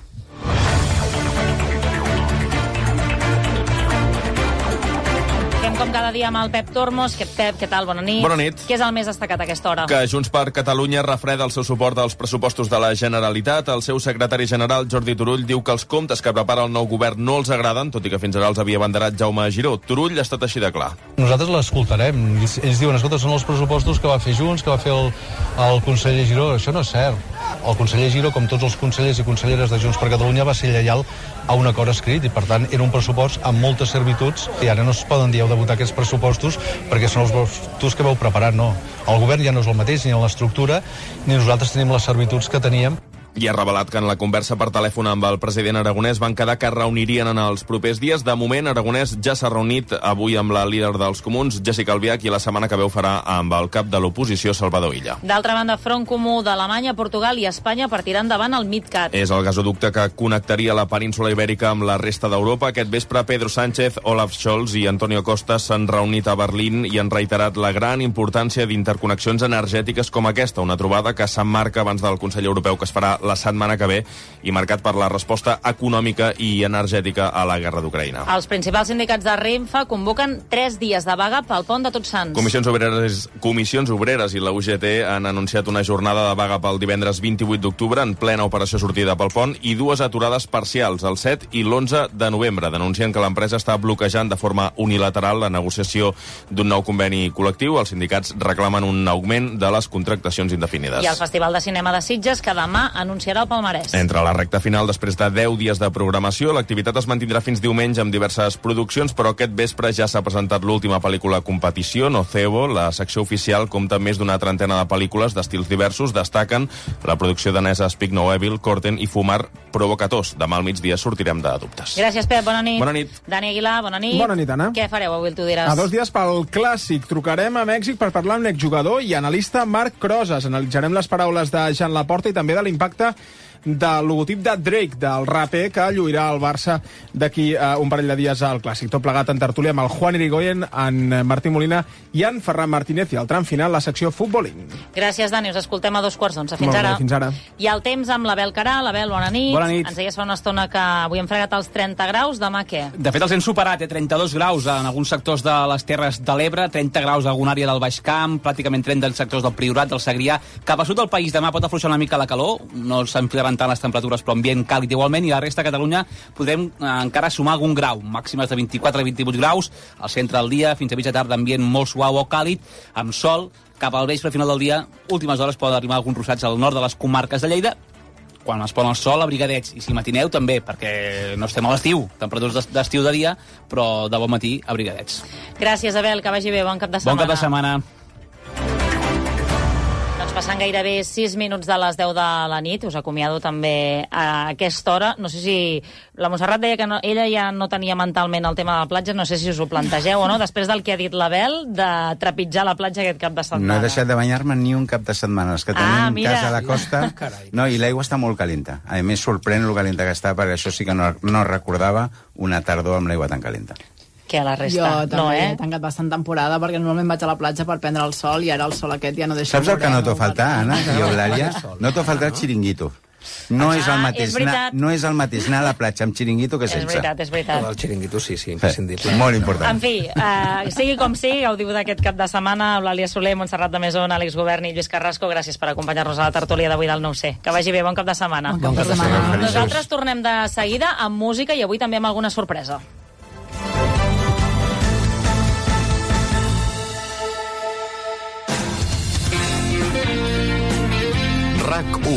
Com cada dia amb el Pep Tormos. Que, Pep, què tal? Bona nit. Bona nit. Què és el més destacat a aquesta hora? Que Junts per Catalunya refreda el seu suport als pressupostos de la Generalitat. El seu secretari general, Jordi Turull, diu que els comptes que prepara el nou govern no els agraden, tot i que fins ara els havia abanderat Jaume Giró. Turull ha estat així de clar. Nosaltres l'escoltarem. Ells diuen, escolta, són els pressupostos que va fer Junts, que va fer el, el conseller Giró. Això no és cert. El conseller Giró, com tots els consellers i conselleres de Junts per Catalunya, va ser lleial a un acord escrit i, per tant, era un pressupost amb moltes servituds i ara no es poden dir heu de votar aquests pressupostos perquè són els pressupostos que vau preparar, no. El govern ja no és el mateix ni en l'estructura ni nosaltres tenim les servituds que teníem. I ha revelat que en la conversa per telèfon amb el president aragonès van quedar que reunirien en els propers dies. De moment, Aragonès ja s'ha reunit avui amb la líder dels comuns, Jessica Albiach, i la setmana que ve ho farà amb el cap de l'oposició, Salvador Illa. D'altra banda, Front Comú d'Alemanya, Portugal i Espanya partiran davant el MidCat. És el gasoducte que connectaria la península ibèrica amb la resta d'Europa. Aquest vespre, Pedro Sánchez, Olaf Scholz i Antonio Costa s'han reunit a Berlín i han reiterat la gran importància d'interconnexions energètiques com aquesta, una trobada que s'emmarca abans del Consell Europeu que es farà la setmana que ve i marcat per la resposta econòmica i energètica a la guerra d'Ucraïna. Els principals sindicats de Renfe convoquen tres dies de vaga pel pont de Tots Sants. Comissions Obreres, Comissions Obreres i la U G T han anunciat una jornada de vaga pel divendres vint-i-vuit d'octubre en plena operació sortida pel pont i dues aturades parcials, el set i l'onze de novembre, denuncien que l'empresa està bloquejant de forma unilateral la negociació d'un nou conveni col·lectiu. Els sindicats reclamen un augment de les contractacions indefinides. I el Festival de Cinema de Sitges, que demà anuncia anunciarà el palmarès. Entre la recta final, després de deu dies de programació, l'activitat es mantindrà fins diumenge amb diverses produccions, però aquest vespre ja s'ha presentat l'última pel·lícula a competició, Nocebo. La secció oficial compta amb més d'una trentena de pel·lícules d'estils diversos. Destaquen la producció danesa Speak No Evil, Corten i Fumar Provocators. Demà al migdia sortirem de dubtes. Gràcies, Pep. Bona nit. Bona nit. Dani Aguilar, bona nit. Bona nit, Anna. Què fareu avui, tu diràs? A dos dies pel Clàssic. Trucarem a Mèxic per parlar amb l'exjugador i analista Marc Crosas. Analitzarem les paraules de Jean Laporta i també de l'impacte del logotip de Drake, del raper que lluirà al Barça d'aquí uh, un parell de dies al Clàssic. Tot plegat en tertúlia amb el Juan Irigoyen, en Martí Molina i en Ferran Martínez, i al tram final la secció Futbolín. Gràcies, Dani. Us escoltem a dos quarts d'onze. Fins ara. Bé, fins ara. I el temps amb l'Abel Carà. L'Abel, bona nit. Bona nit. Ens deies fa una estona que avui hem fregat els trenta graus. Demà què? De fet, els hem superat, eh? trenta-dos graus en alguns sectors de les Terres de l'Ebre, trenta graus a alguna àrea del Baix Camp, pràcticament trenta en sectors del Priorat, del Segrià. Cap a sud del país demà pot afluixar una mica la calor, no s'enfilaran tant les temperatures, però ambient càlid igualment, i la resta de Catalunya podrem eh, encara sumar algun grau, màximes de vint-i-quatre a vint-i-vuit graus, al centre del dia, fins a mitja tarda ambient molt suau o càlid, amb sol, cap al vespre, final del dia, últimes hores poden arribar alguns ruixats al nord de les comarques de Lleida. Quan es pon el sol, abrigadets, i si matineu també, perquè no estem a l'estiu, temperatures d'estiu de dia, però de bon matí, abrigadets. Gràcies, Abel, que vagi bé, bon cap de setmana. Bon cap de setmana. Passant gairebé sis minuts de les deu de la nit, us acomiado també a aquesta hora. No sé si... La Montserrat deia que no, ella ja no tenia mentalment el tema de la platja, no sé si us ho plantegeu o no, després del que ha dit l'Abel, de trepitjar la platja aquest cap de setmana. No he deixat de banyar-me ni un cap de setmana. Els que tenim ah, mira. casa a la costa... No, i l'aigua està molt calenta. A més, sorprèn lo calenta que està, perquè això sí que no, no recordava una tardor amb l'aigua tan calenta. Que a la resta, jo també no, eh? he tancat bastant temporada perquè normalment vaig a la platja per prendre el sol i ara el sol aquest ja no deixa... Saps el que no t'ho falta, Anna i Eulàlia? No t'ho falta el xiringuito. No, ah, és el mateix és na, no és el mateix anar a la platja amb xiringuito que sense. És veritat, és veritat. El xiringuito sí, sí, imprescindible. Molt important. En fi, uh, sigui com sigui, gaudiu d'aquest cap de setmana. Eulàlia Soler, Montserrat de Mesón, Àlex Govern i Lluís Carrasco, gràcies per acompanyar-nos a la tertúlia d'avui del nou C. Que vagi bé, bon cap de setmana. Bon cap de setmana. Nosaltres tornem de seguida amb música i avui també amb alguna sorpresa. RAC u.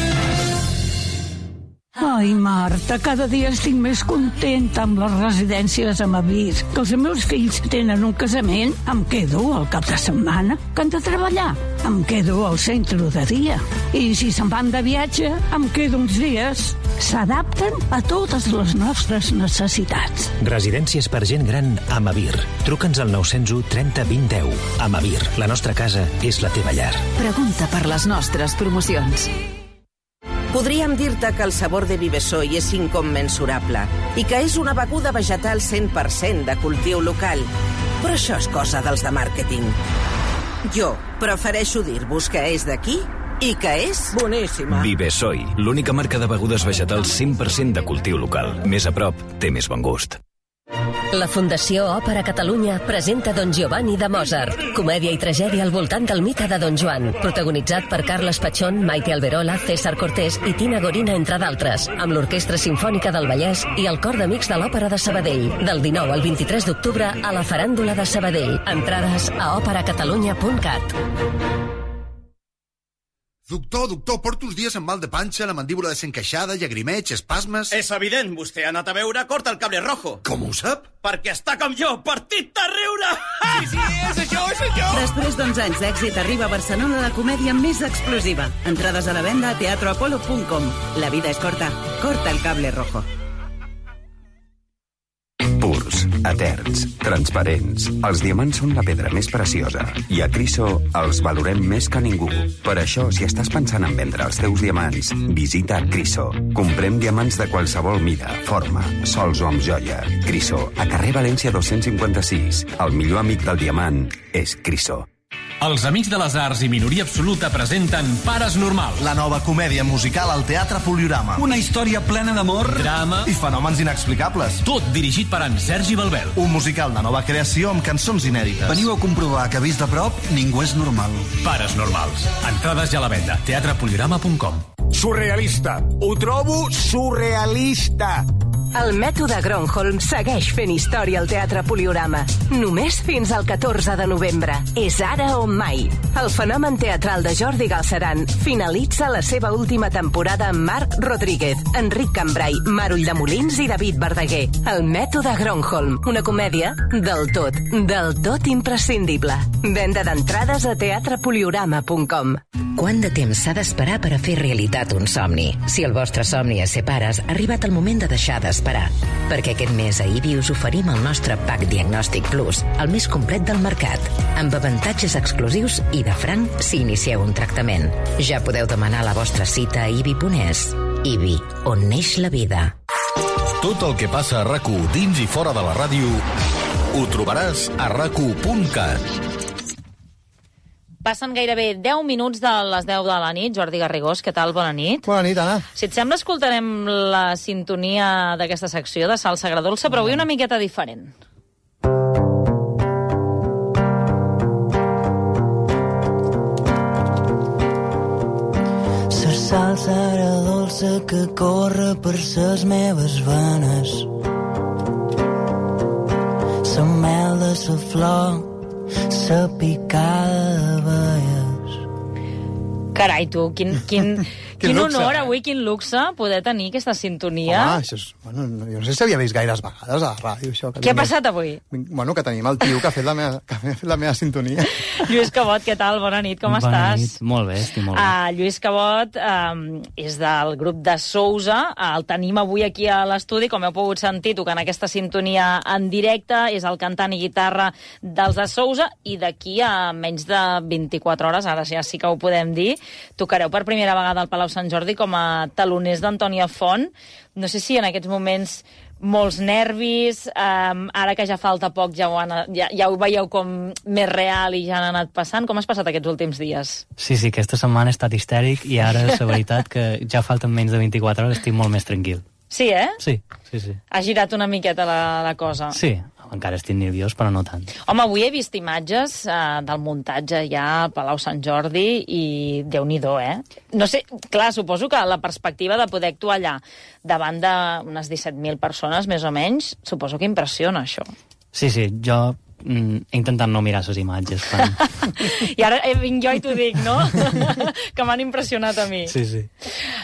Ai, Marta, cada dia estic més contenta amb les residències a Mavir. Que els meus fills tenen un casament, em quedo al cap de setmana. Que han de treballar, em quedo al centre de dia. I si se'n van de viatge, em quedo uns dies. S'adapten a totes les nostres necessitats. Residències per gent gran a Mavir. Truca'ns al nou cents u trenta vint deu. A Mavir, la nostra casa és la teva llar. Pregunta per les nostres promocions. Podríem dir-te que el sabor de Vivesoy és incommensurable i que és una beguda vegetal cent per cent de cultiu local. Però això és cosa dels de màrqueting. Jo prefereixo dir-vos que és d'aquí i que és boníssima. Vivesoy, l'única marca de begudes vegetals cent per cent de cultiu local. Més a prop, té més bon gust. La Fundació Òpera Catalunya presenta Don Giovanni de Mozart, comèdia i tragèdia al voltant del mite de Don Joan, protagonitzat per Carles Pachón, Maite Alberola, César Cortés i Tina Gorina, entre d'altres, amb l'Orquestra Simfònica del Vallès i el Cor d'Amics de l'Òpera de Sabadell, del dinou al vint-i-tres d'octubre a la Faràndula de Sabadell. Entrades a òpera catalunya punt cat. Doctor, doctor, porto uns dies amb mal de panxa, la mandíbula desencaixada, llagrimeig, espasmes... És evident, vostè ha anat a veure Corta el Cable Rojo. Com ho sap? Perquè està com jo, partit de riure! Sí, sí, és això, és això! Després d'onze anys d'èxit arriba a Barcelona la comèdia més explosiva. Entrades a la venda a teatro apolo punt com. La vida és corta. Corta el Cable Rojo. Purs, eterns, transparents. Els diamants són la pedra més preciosa i a Criso els valorem més que ningú. Per això, si estàs pensant en vendre els teus diamants, visita Criso. Comprem diamants de qualsevol mida, forma, sols o amb joia. Criso, a carrer València dos-cents cinquanta-sis. El millor amic del diamant és Criso. Els Amics de les Arts i Minoria Absoluta presenten Pares Normals. La nova comèdia musical al Teatre Poliorama. Una història plena d'amor, drama i fenòmens inexplicables. Tot dirigit per en Sergi Balbel. Un musical de nova creació amb cançons inèdites. Veniu a comprovar que, vist de prop, ningú és normal. Pares Normals. Entrades ja a la venda. teatre poliorama punt com. Surrealista. Ho trobo surrealista. El mètode Gronholm segueix fent història al Teatre Poliorama. Només fins al catorze de novembre. És ara o mai. El fenomen teatral de Jordi Galceran finalitza la seva última temporada amb Marc Rodríguez, Enric Cambrai, Mar Ulldemolins i David Verdaguer. El mètode Gronholm, una comèdia del tot, del tot imprescindible. Venda d'entrades a teatre poliorama punt com. Quant de temps s'ha d'esperar per a fer realitat un somni? Si el vostre somni és ser pares, ha arribat el moment de deixar d'esperar. Perquè aquest mes a I B I us oferim el nostre Pack Diagnòstic Plus, el més complet del mercat, amb avantatges exclusius i de franc si inicieu un tractament. Ja podeu demanar la vostra cita a I B I punt es. I B I, on neix la vida. Tot el que passa a RAC u dins i fora de la ràdio ho trobaràs a rac u punt cat. Passen gairebé deu minuts de les deu de la nit. Jordi Garrigós, què tal? Bona nit. Bona nit, Anna. Si et sembla, escoltarem la sintonia d'aquesta secció de Salsa Agradolça, però avui una miqueta diferent. La salsa agradolça que corre per ses meves venes, la mel de la flor, la picada d'abelles. Carai, tu, quin, quin, Quin quin luxe, honor eh? avui, quin luxe poder tenir aquesta sintonia. Home, això és... Bueno, jo no sé si havia vist gaires vegades a la ràdio, això. Què ha passat avui? Bueno, que tenim el tio que ha fet la meva, que ha fet la meva sintonia. Lluís Cabot, què tal? Bona nit, com Bona estàs? Nit. Molt bé, estic molt bé. Uh, Lluís Cabot um, és del grup de Sousa, el tenim avui aquí a l'estudi, com heu pogut sentir, tocant aquesta sintonia en directe, és el cantant i guitarra dels de Sousa, i d'aquí a menys de vint-i-quatre hores, ara ja sí que ho podem dir, tocareu per primera vegada al Palau Sant Jordi com a taloners d'Antònia Font. No sé si en aquests moments molts nervis, um, ara que ja falta poc ja ho, han, ja, ja ho veieu com més real i ja han anat passant. Com has passat aquests últims dies? Sí, sí, aquesta setmana he estat histèric i ara és la veritat que ja falten menys de vint-i-quatre hores, estic molt més tranquil. Sí, eh? Sí, sí, sí. Ha girat una miqueta la, la cosa. Sí, encara estic nerviós, però no tant. Home, avui he vist imatges uh, del muntatge ja al Palau Sant Jordi i Déu-n'hi-do, eh? No sé, clar, suposo que la perspectiva de poder actuar allà davant d'unes disset mil persones, més o menys, suposo que impressiona, això. Sí, sí, jo mm, he intentat no mirar les imatges. Quan... I ara eh, vinc jo i t'ho dic, no? Que m'han impressionat a mi. Sí, sí.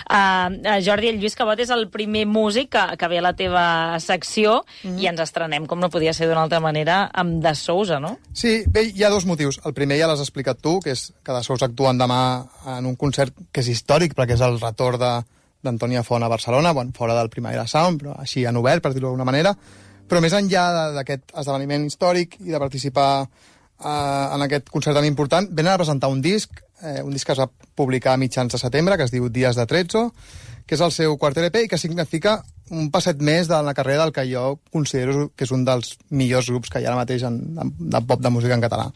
Uh, Jordi, el Lluís Cabot és el primer músic que, que ve a la teva secció mm. i ens estrenem, com no podia ser d'una altra manera, amb De Sousa, no? Sí, bé, hi ha dos motius. El primer ja l'has explicat tu, que és que De Sousa actuen demà en un concert que és històric, perquè és el retorn d'Antònia Font a Barcelona, bueno, fora del Primavera Sound, però així en obert, per dir-ho d'alguna manera. Però més enllà d'aquest esdeveniment històric i de participar eh, en aquest concert tan important, venen a presentar un disc, eh, un disc que es va publicar a mitjans de setembre, que es diu Dies de Trezzo, que és el seu quart E P i que significa un passet més de la carrera del que jo considero que és un dels millors grups que hi ha ara mateix en, en, de pop de música en català.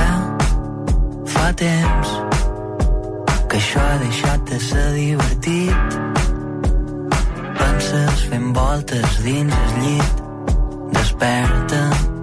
Ja fa temps que això ha deixat de ser divertit. Penses fent voltes dins el llit, desperta.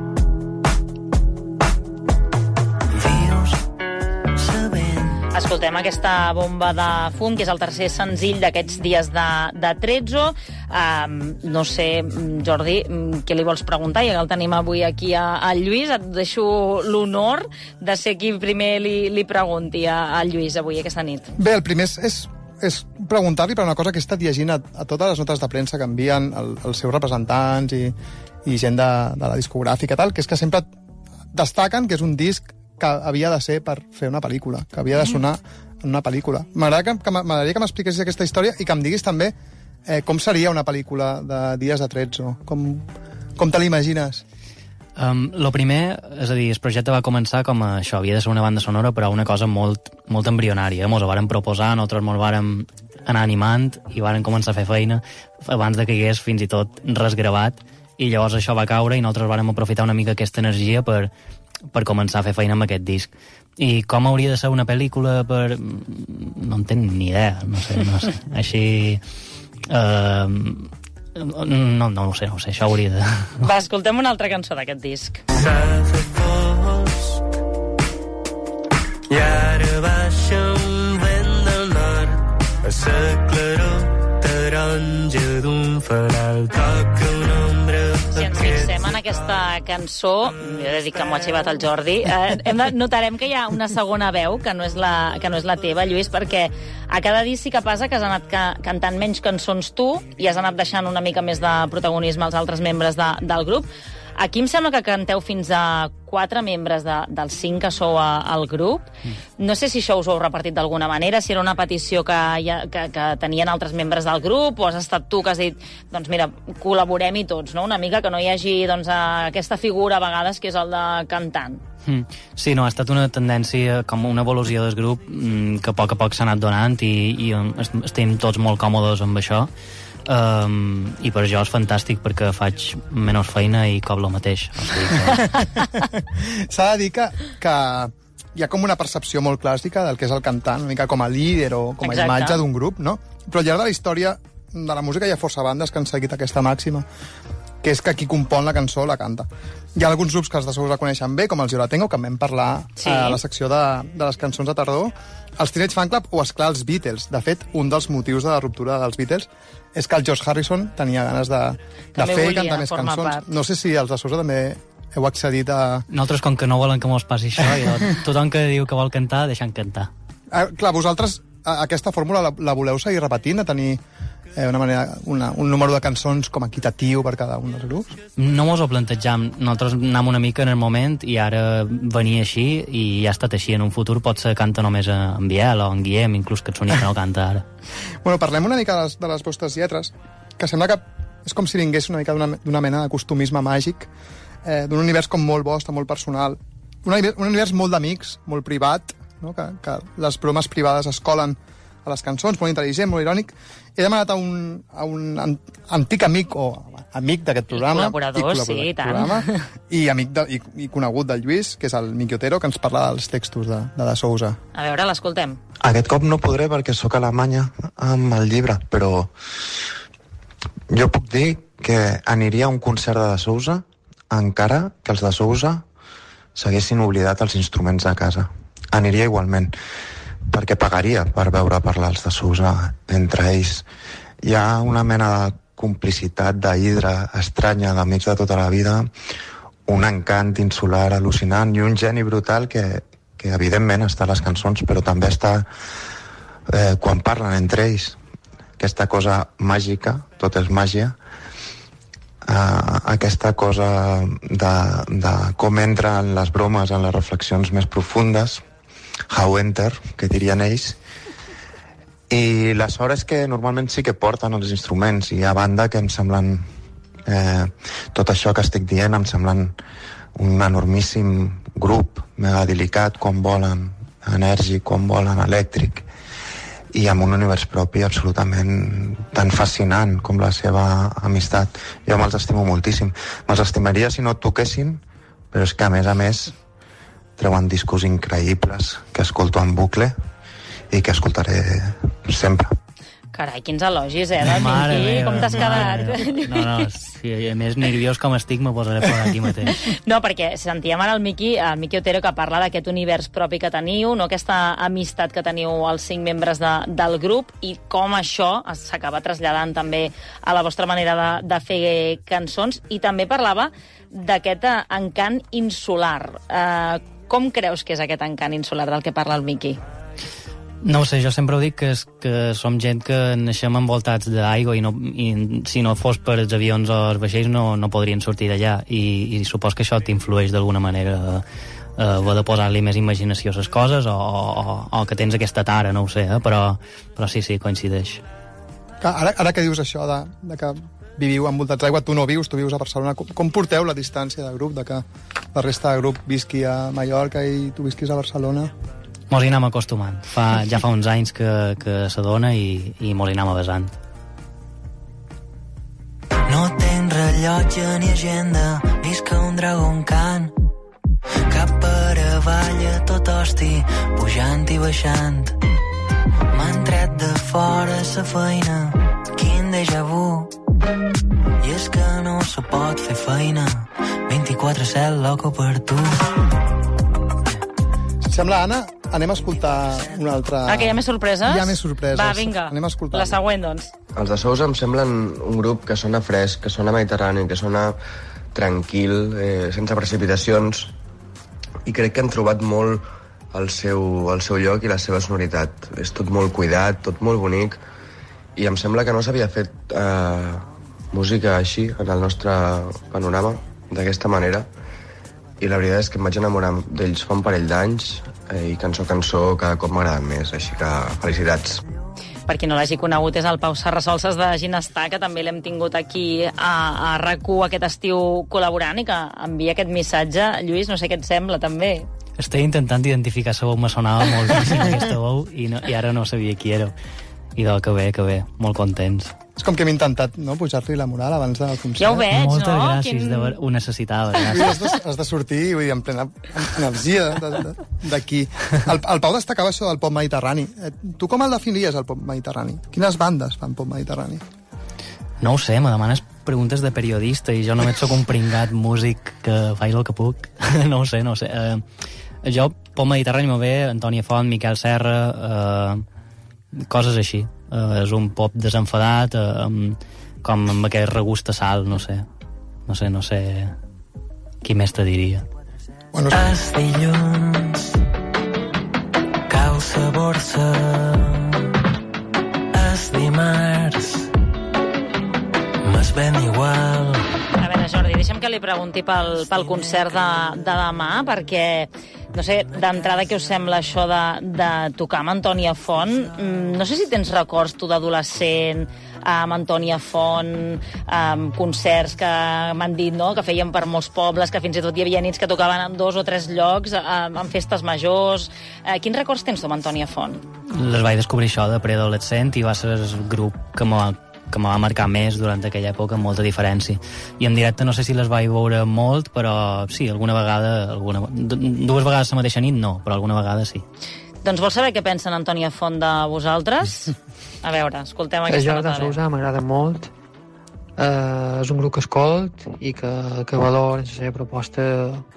Vius sabent. Escoltem aquesta bomba de fum, que és el tercer senzill d'aquests dies de, de Trezzo. Um, no sé, Jordi, què li vols preguntar? Ja que el tenim avui aquí a, a Lluís, et deixo l'honor de ser qui primer li, li pregunti a, a Lluís avui, aquesta nit. Bé, el primer és, és, és preguntar-li per una cosa que he estat llegint a, a totes les notes de premsa que envien el, els seus representants i i gent de, de la discogràfica, tal, que és que sempre destaquen que és un disc que havia de ser per fer una pel·lícula, que havia de sonar en una pel·lícula. M'agradaria que, que m'expliquessis aquesta història i que em diguis també eh, com seria una pel·lícula de Dies de Trezzo, com, com te l'imagines? Um, lo primer, és a dir, el projecte va començar com a això, havia de ser una banda sonora, però una cosa molt, molt embrionària. Mos ho vàrem proposar, nosaltres mos vàrem anar animant i vàrem començar a fer feina abans de que hi hagués fins i tot res gravat, i llavors això va caure i nosaltres vàrem aprofitar una mica aquesta energia per, per començar a fer feina amb aquest disc. I com hauria de ser una pel·lícula per... no en tenc ni idea, no sé, no sé. Així... Uh, no, no ho sé, no ho sé, això hauria de... Va, escoltem una altra cançó d'aquest disc. S'ha fet fosc i ara baixa un vent del nord a sa claror taronja d'un farol toca una ombra. Si ens fixem en aquesta cançó, jo he de dir que m'ho ha xivat el Jordi, eh, hem de, notarem que hi ha una segona veu que no és la, que no és la teva, Lluís, perquè a cada disc sí que passa que has anat ca cantant menys cançons tu i has anat deixant una mica més de protagonisme als altres membres de, del grup. Aquí em sembla que canteu fins a quatre membres de, dels cinc que sou a, al grup. No sé si això us ho heu repartit d'alguna manera, si era una petició que, ja, que, que tenien altres membres del grup, o has estat tu que has dit, doncs mira, col·laborem-hi tots, no? Una mica que no hi hagi doncs, aquesta figura a vegades que és el de cantant. Mm. Sí, no, ha estat una tendència, com una evolució del grup, que a poc a poc s'ha anat donant i, i estem tots molt còmodes amb això. Um, i per això és fantàstic perquè faig menys feina i cobro el mateix. O sigui que... S'ha de dir que, que hi ha com una percepció molt clàssica del que és el cantant, una mica com a líder o com a Exacte. Imatge d'un grup, no? Però al llarg de la història de la música hi ha força bandes que han seguit aquesta màxima, que és que qui compon la cançó la canta. Hi ha alguns grups que els de segur la coneixen bé, com els Yo La Tengo, que en vam parlar sí. a la secció de, de les cançons de tardor, els Teenage Fan Club o, esclar, els Beatles. De fet, un dels motius de la ruptura dels Beatles és que el George Harrison tenia ganes de, de fer i cantar més cançons. Part. No sé si els de Sousa també heu accedit a... Nosaltres, com que no volen que mos passi això, jo, tothom que diu que vol cantar, deixen cantar. Ah, clar, vosaltres aquesta fórmula la, la voleu seguir repetint, de tenir eh, una manera, una, un número de cançons com equitatiu per cada un dels grups? No mos ho plantejam. Nosaltres anem una mica en el moment i ara venia així i ja ha estat així. En un futur potser canta només en Biel o en Guillem, inclús que et sonia que no canta ara. Bueno, parlem una mica de les, de les vostres lletres, que sembla que és com si vingués una mica d'una mena de costumisme màgic, eh, d'un univers com molt vostre, molt personal. Un univers, un univers molt d'amics, molt privat, no? que, que les bromes privades es colen a les cançons, molt intel·ligent, molt irònic. He demanat a un, a un antic amic, o amic d'aquest programa, I col·laborador, sí, i tant. Programa, i amic de, i, i conegut del Lluís, que és el Miqui Otero, que ens parla dels textos de, de De Sousa. A veure, l'escoltem. Aquest cop no podré perquè sóc a Alemanya amb el llibre, però jo puc dir que aniria a un concert de De Sousa encara que els de Sousa s'haguessin oblidat els instruments de casa. Aniria igualment, perquè pagaria per veure parlar els de Sousa entre ells. Hi ha una mena de complicitat d'hidra estranya d'amics de tota la vida, un encant insular al·lucinant i un geni brutal que, que evidentment està a les cançons, però també està eh, quan parlen entre ells. Aquesta cosa màgica, tot és màgia, eh, aquesta cosa de, de com entren les bromes en les reflexions més profundes, how enter, que dirien ells. I la sort és que normalment sí que porten els instruments i a banda que em semblen eh, tot això que estic dient em semblen un enormíssim grup mega delicat, com volen, enèrgic, com volen, elèctric, i amb un univers propi absolutament tan fascinant com la seva amistat. Jo me'ls estimo moltíssim. Me'ls estimaria si no toquessin, però és que a més a més treuen discos increïbles que escolto en bucle i que escoltaré sempre. Carai, quins elogis, eh, del Miqui, com t'has quedat? No, no, sí, a més nerviós com estic me posaré per aquí mateix. No, perquè sentíem ara el Miqui, el Miqui Otero, que parla d'aquest univers propi que teniu, no, aquesta amistat que teniu els cinc membres de, del grup, i com això s'acaba traslladant també a la vostra manera de, de fer cançons, i també parlava d'aquest encant insular. Eh, com creus que és aquest encant insular del que parla el Miqui? No ho sé, jo sempre ho dic que, és, que som gent que naixem envoltats d'aigua i, no, i si no fos per els avions o els vaixells no, no podrien sortir d'allà, i, i supos que això t'influeix d'alguna manera, eh, o de posar-li més imaginació a les coses, o, o, o que tens aquesta tara, no ho sé, eh, però, però sí, sí, coincideix. Ara, ara que dius això de, de que viviu envoltats d'aigua, tu no vius, tu vius a Barcelona, com, com porteu la distància de grup, de que la resta de grup visqui a Mallorca i tu visquis a Barcelona? Mos hi anem acostumant. Fa, ja fa uns anys que, que s'adona i, i mos hi anem avesant. No tenc rellotge ni agenda, visc un dragó en can, cap per avall a tot hosti, pujant i baixant. M'han tret de fora sa feina, quin déjà vu, i és que no se pot fer feina, vint-i-quatre set loco per tu. Si et sembla, Anna, anem a escoltar una altra... Ah, que hi ha més sorpreses? Hi ha més sorpreses. Va, vinga, anem a escoltar. La següent, doncs. Els de Sousa em semblen un grup que sona fresc, que sona mediterrani, que sona tranquil, eh, sense precipitacions, i crec que han trobat molt el seu, el seu lloc i la seva sonoritat. És tot molt cuidat, tot molt bonic, i em sembla que no s'havia fet eh, música així en el nostre panorama, d'aquesta manera, i la veritat és que em vaig enamorar d'ells fa un parell d'anys eh, i cançó a cançó cada cop m'agraden més, així que felicitats. Per qui no l'hagi conegut, és el Pau Sarrasolses de Ginestar, que també l'hem tingut aquí a, a R A C U aquest estiu col·laborant i que envia aquest missatge. Lluís, no sé què et sembla, també. Estic intentant identificar la veu, me sonava moltíssim aquesta veu i, no, i ara no sabia qui era. I de que bé, que bé, molt contents. És com que hem intentat no, pujar-li la moral abans del concert. Ja ho veig, Moltes no? gràcies, Quin... de ver... ho necessitava. Has de, has de sortir vull dir, en plena energia d'aquí. El, el Pau destacava això del pop mediterrani. Tu com el definiries, el pop mediterrani? Quines bandes fan pop mediterrani? No ho sé, me demanes preguntes de periodista i jo només sóc un pringat músic que faig el que puc. No ho sé, no ho sé. Uh, jo, pop mediterrani, m'ho ve Antònia Font, Miquel Serra... Uh, coses així. Uh, és un pop desenfadat, uh, amb, com amb aquest regust a sal, no sé. No sé, no sé qui més te diria. Bueno, es dilluns cau sa borsa, es dimarts m'es ben igual. A veure, Jordi, deixa'm que li pregunti pel, pel concert de, de demà, perquè no sé, d'entrada què us sembla això de, de tocar amb Antònia Font? No sé si tens records tu d'adolescent amb Antònia Font, amb concerts que m'han dit, no?, que feien per molts pobles, que fins i tot hi havia nits que tocaven en dos o tres llocs, en festes majors. Quins records tens tu amb Antònia Font? Les vaig descobrir això de preadolescent i va ser el grup que m'ha que me va marcar més durant aquella època, amb molta diferència. I en directe no sé si les vaig veure molt, però sí, alguna vegada, alguna, dues vegades la mateixa nit no, però alguna vegada sí. Doncs vols saber què pensa en Antònia Font de vosaltres? A veure, escoltem aquesta nota. El joc de Sousa m'agrada molt. Uh, és un grup que escolt i que, que valora la seva proposta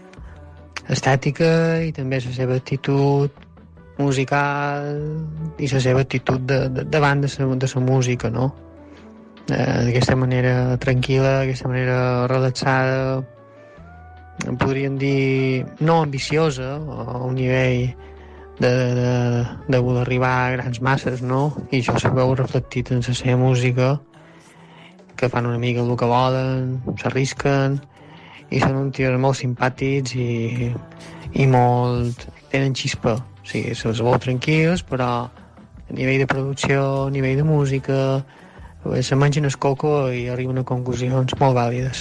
estètica i també la seva actitud musical i la seva actitud de, de, davant de la, de la música, no? Uh, d'aquesta manera tranquil·la, d'aquesta manera relaxada, podríem dir no ambiciosa, a un nivell de, de, de voler arribar a grans masses, no? I això se veu reflectit en la seva música, que fan una mica el que volen, s'arrisquen, i són uns tios molt simpàtics i, i molt... tenen xispa. O sigui, se'ls veu tranquils, però a nivell de producció, a nivell de música, se mengen el coco i arriben a conclusions molt vàlides.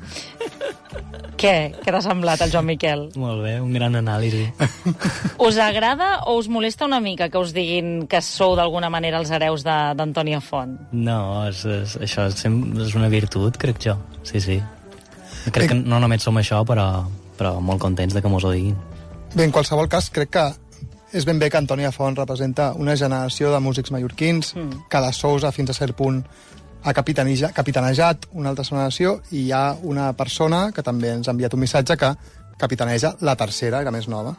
Què? Què t'ha semblat, el Joan Miquel? Molt bé, un gran anàlisi. Us agrada o us molesta una mica que us diguin que sou d'alguna manera els hereus d'Antònia Font? No, és, és, això és, és una virtut, crec jo. Sí, sí. Crec que no només som això, però, però molt contents de que mos ho diguin. Bé, en qualsevol cas, crec que és ben bé que Antònia Font representa una generació de músics mallorquins, mm. que de Sousa fins a cert punt ha capitanejat, capitanejat una altra generació, i hi ha una persona que també ens ha enviat un missatge que capitaneja la tercera, la més nova.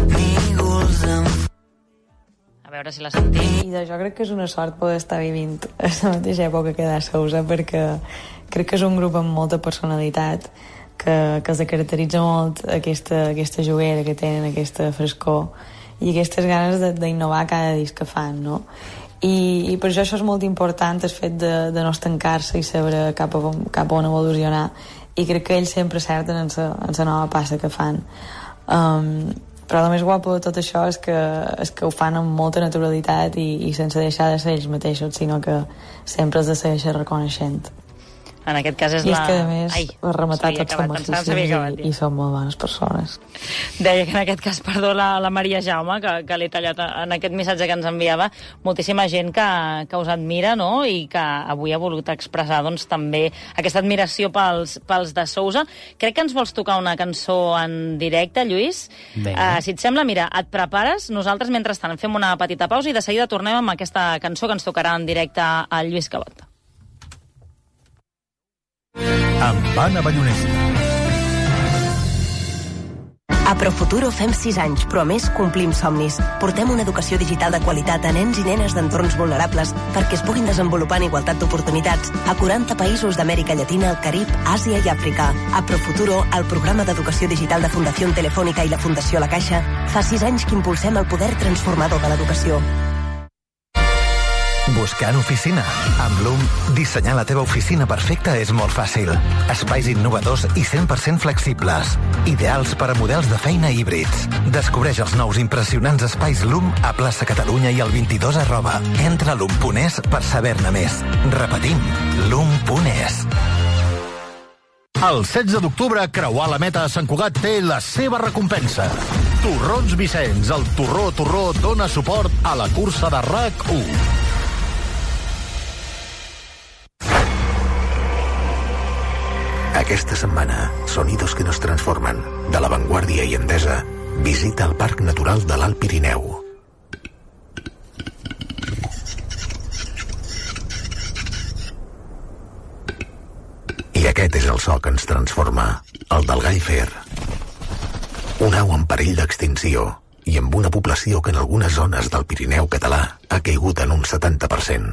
A veure si la sentim. I jo crec que és una sort poder estar vivint a la mateixa època que de Sousa, perquè crec que és un grup amb molta personalitat, que, que els caracteritza molt aquesta, aquesta juguera que tenen, aquesta frescor, i aquestes ganes d'innovar cada disc que fan, no? I, i per això això és molt important, el fet de, de no estancar-se i saber cap a, cap a on evolucionar, i crec que ells sempre acerten en la nova passa que fan. Um, però el més guapo de tot això és que, és que ho fan amb molta naturalitat i, i sense deixar de ser ells mateixos, sinó que sempre els de segueixen reconeixent. En aquest cas és I la... és que, a més, Ai, la rematat tots som massíssims i, i som molt bones persones. Deia que en aquest cas, perdó, la, la Maria Jaume, que, que l'he tallat en aquest missatge que ens enviava, moltíssima gent que, que us admira, no?, i que avui ha volgut expressar, doncs, també aquesta admiració pels, pels de Sousa. Crec que ens vols tocar una cançó en directe, Lluís. Uh, si et sembla, mira, et prepares, nosaltres, mentrestant, fem una petita pausa i de seguida tornem amb aquesta cançó que ens tocarà en directe al Lluís Cabot. Amb Anna Ballonesta. A Profuturo fem sis anys, però a més complim somnis. Portem una educació digital de qualitat a nens i nenes d'entorns vulnerables perquè es puguin desenvolupar en igualtat d'oportunitats a quaranta països d'Amèrica Llatina, el Carib, Àsia i Àfrica. A Profuturo, el programa d'educació digital de Fundació Telefònica i la Fundació La Caixa, fa sis anys que impulsem el poder transformador de l'educació. Buscant oficina? Amb Loom, dissenyar la teva oficina perfecta és molt fàcil. Espais innovadors i cent per cent flexibles. Ideals per a models de feina híbrids. Descobreix els nous impressionants espais Loom a plaça Catalunya i el vint-i-dos arroba. Entra a loom punt es per saber-ne més. Repetim, loom punt es. El setze d'octubre, creuar la meta a Sant Cugat té la seva recompensa. Torrons Vicenç, el Torró Torró dona suport a la cursa de R A C u. Aquesta setmana, Sonidos que nos transforman, de La Vanguardia i Endesa, visita el Parc Natural de l'Alt Pirineu. I aquest és el so que ens transforma, el del gall fer. Un au en perill d'extinció i amb una població que en algunes zones del Pirineu català ha caigut en un setanta per cent.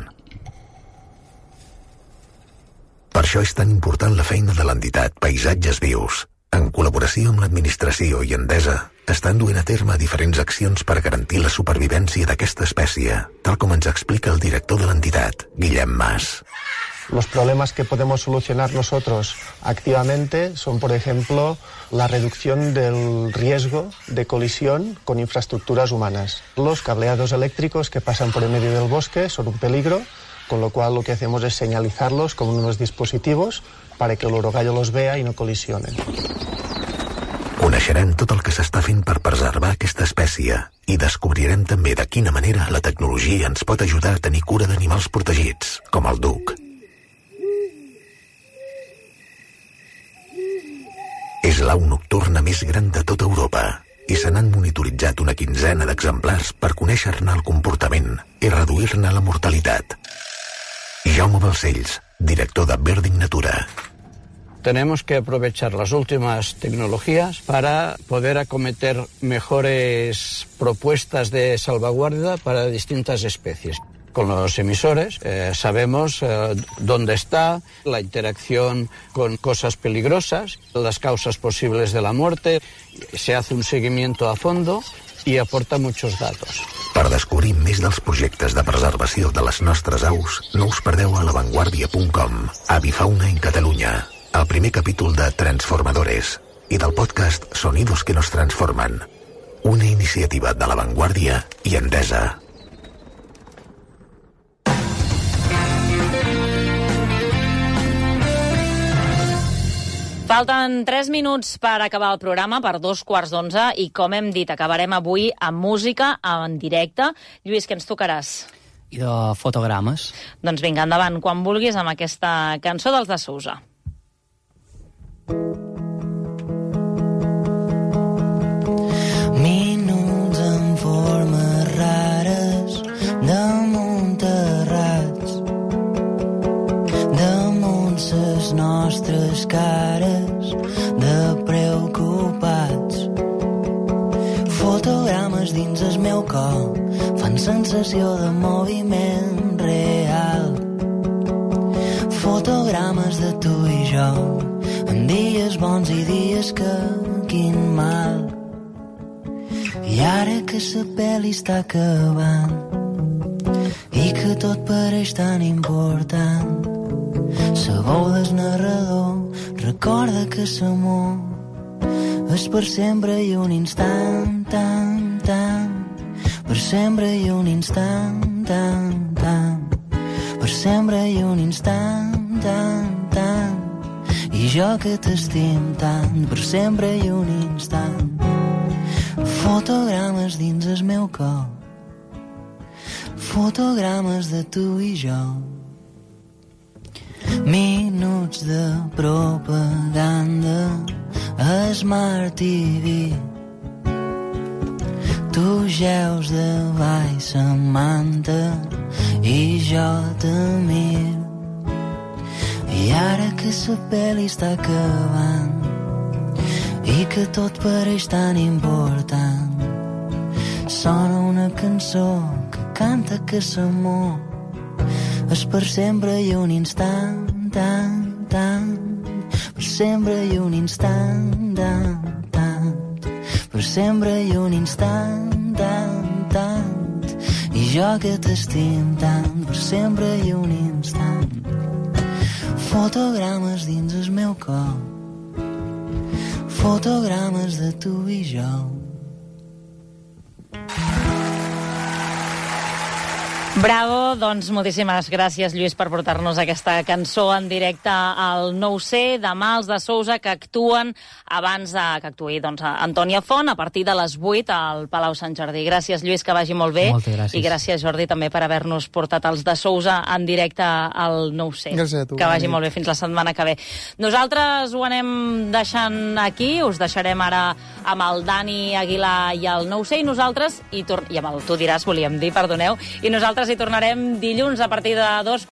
Per això és tan important la feina de l'entitat Paisatges Vius. En col·laboració amb l'administració i Endesa, estan duent a terme diferents accions per garantir la supervivència d'aquesta espècie, tal com ens explica el director de l'entitat, Guillem Mas. Los problemas que podemos solucionar nosotros activamente son, por ejemplo, la reducción del riesgo de colisión con infraestructuras humanas. Los cableados eléctricos que pasan por el medio del bosque son un peligro, con lo cual lo que hacemos es señalizarlos con unos dispositivos para que el orogallo los vea y no colisionen. Coneixerem tot el que s'està fent per preservar aquesta espècie i descobrirem també de quina manera la tecnologia ens pot ajudar a tenir cura d'animals protegits, com el duc. És l'au nocturna més gran de tota Europa i se n'han monitoritzat una quinzena d'exemplars per conèixer-ne el comportament i reduir-ne la mortalitat. Jaume Balcells, director de Birding Natura. Tenemos que aprovechar las últimas tecnologías para poder acometer mejores propuestas de salvaguardia para distintas especies. Con los emisores eh, sabemos eh, dónde está, la interacción con cosas peligrosas, las causas posibles de la muerte, se hace un seguimiento a fondo i aporta muchos datos. Per descobrir més dels projectes de preservació de les nostres aus, no us perdeu a lavanguardia punt com, Avifauna en Catalunya, el primer capítol de Transformadores i del podcast Sonidos que nos transforman, una iniciativa de La Vanguardia i Endesa. Falten tres minuts per acabar el programa, per dos quarts d'onze, i com hem dit, acabarem avui amb música en directe. Lluís, què ens tocaràs? I de fotogrames. Doncs vinga, endavant, quan vulguis, amb aquesta cançó dels de Sousa. Minuts en formes rares damunt terrats, damunt ses nostres cares de preocupats. Fotogrames dins el meu cor fan sensació de moviment real. Fotogrames de tu i jo en dies bons i dies que quin mal. I ara que la pel·li està acabant i que tot pareix tan important, la veu del narrador recorda que l'amor és per sempre i un instant, tan, tan, per sempre i un instant, tan, tan, per sempre i un instant, tan, tan, i jo que t'estim tant, per sempre i un instant. Fotogrames dins el meu cor, fotogrames de tu i jo, minuts de propaganda a Smart T V. Tu jeus davall sa manta i jo te miro. I ara que la pel·li està acabant i i que tot pareix tan important. Sona una cançó que canta que s'amor és per sempre i un instant, tant, tant, per sempre i un instant, tant, tant, per sempre i un instant, tant, tant, i jo que t'estim tant, per sempre i un instant. Fotogrames dins el meu cor, fotogrames de tu i jo. Bravo, doncs moltíssimes gràcies, Lluís, per portar-nos aquesta cançó en directe al nou C. Demà els de Sousa que actuen abans de que actuï doncs, Antònia Font a partir de les vuit al Palau Sant Jordi. Gràcies, Lluís, que vagi molt bé. Moltes gràcies. I gràcies, Jordi, també per haver-nos portat els de Sousa en directe al nou C. Gràcies a tu. Que vagi molt bé fins la setmana que ve. Nosaltres ho anem deixant aquí, us deixarem ara amb el Dani Aguilar i el nou C, i nosaltres, i, tor i amb el Tu diràs, volíem dir, perdoneu, i nosaltres hi tornarem dilluns a partir de dos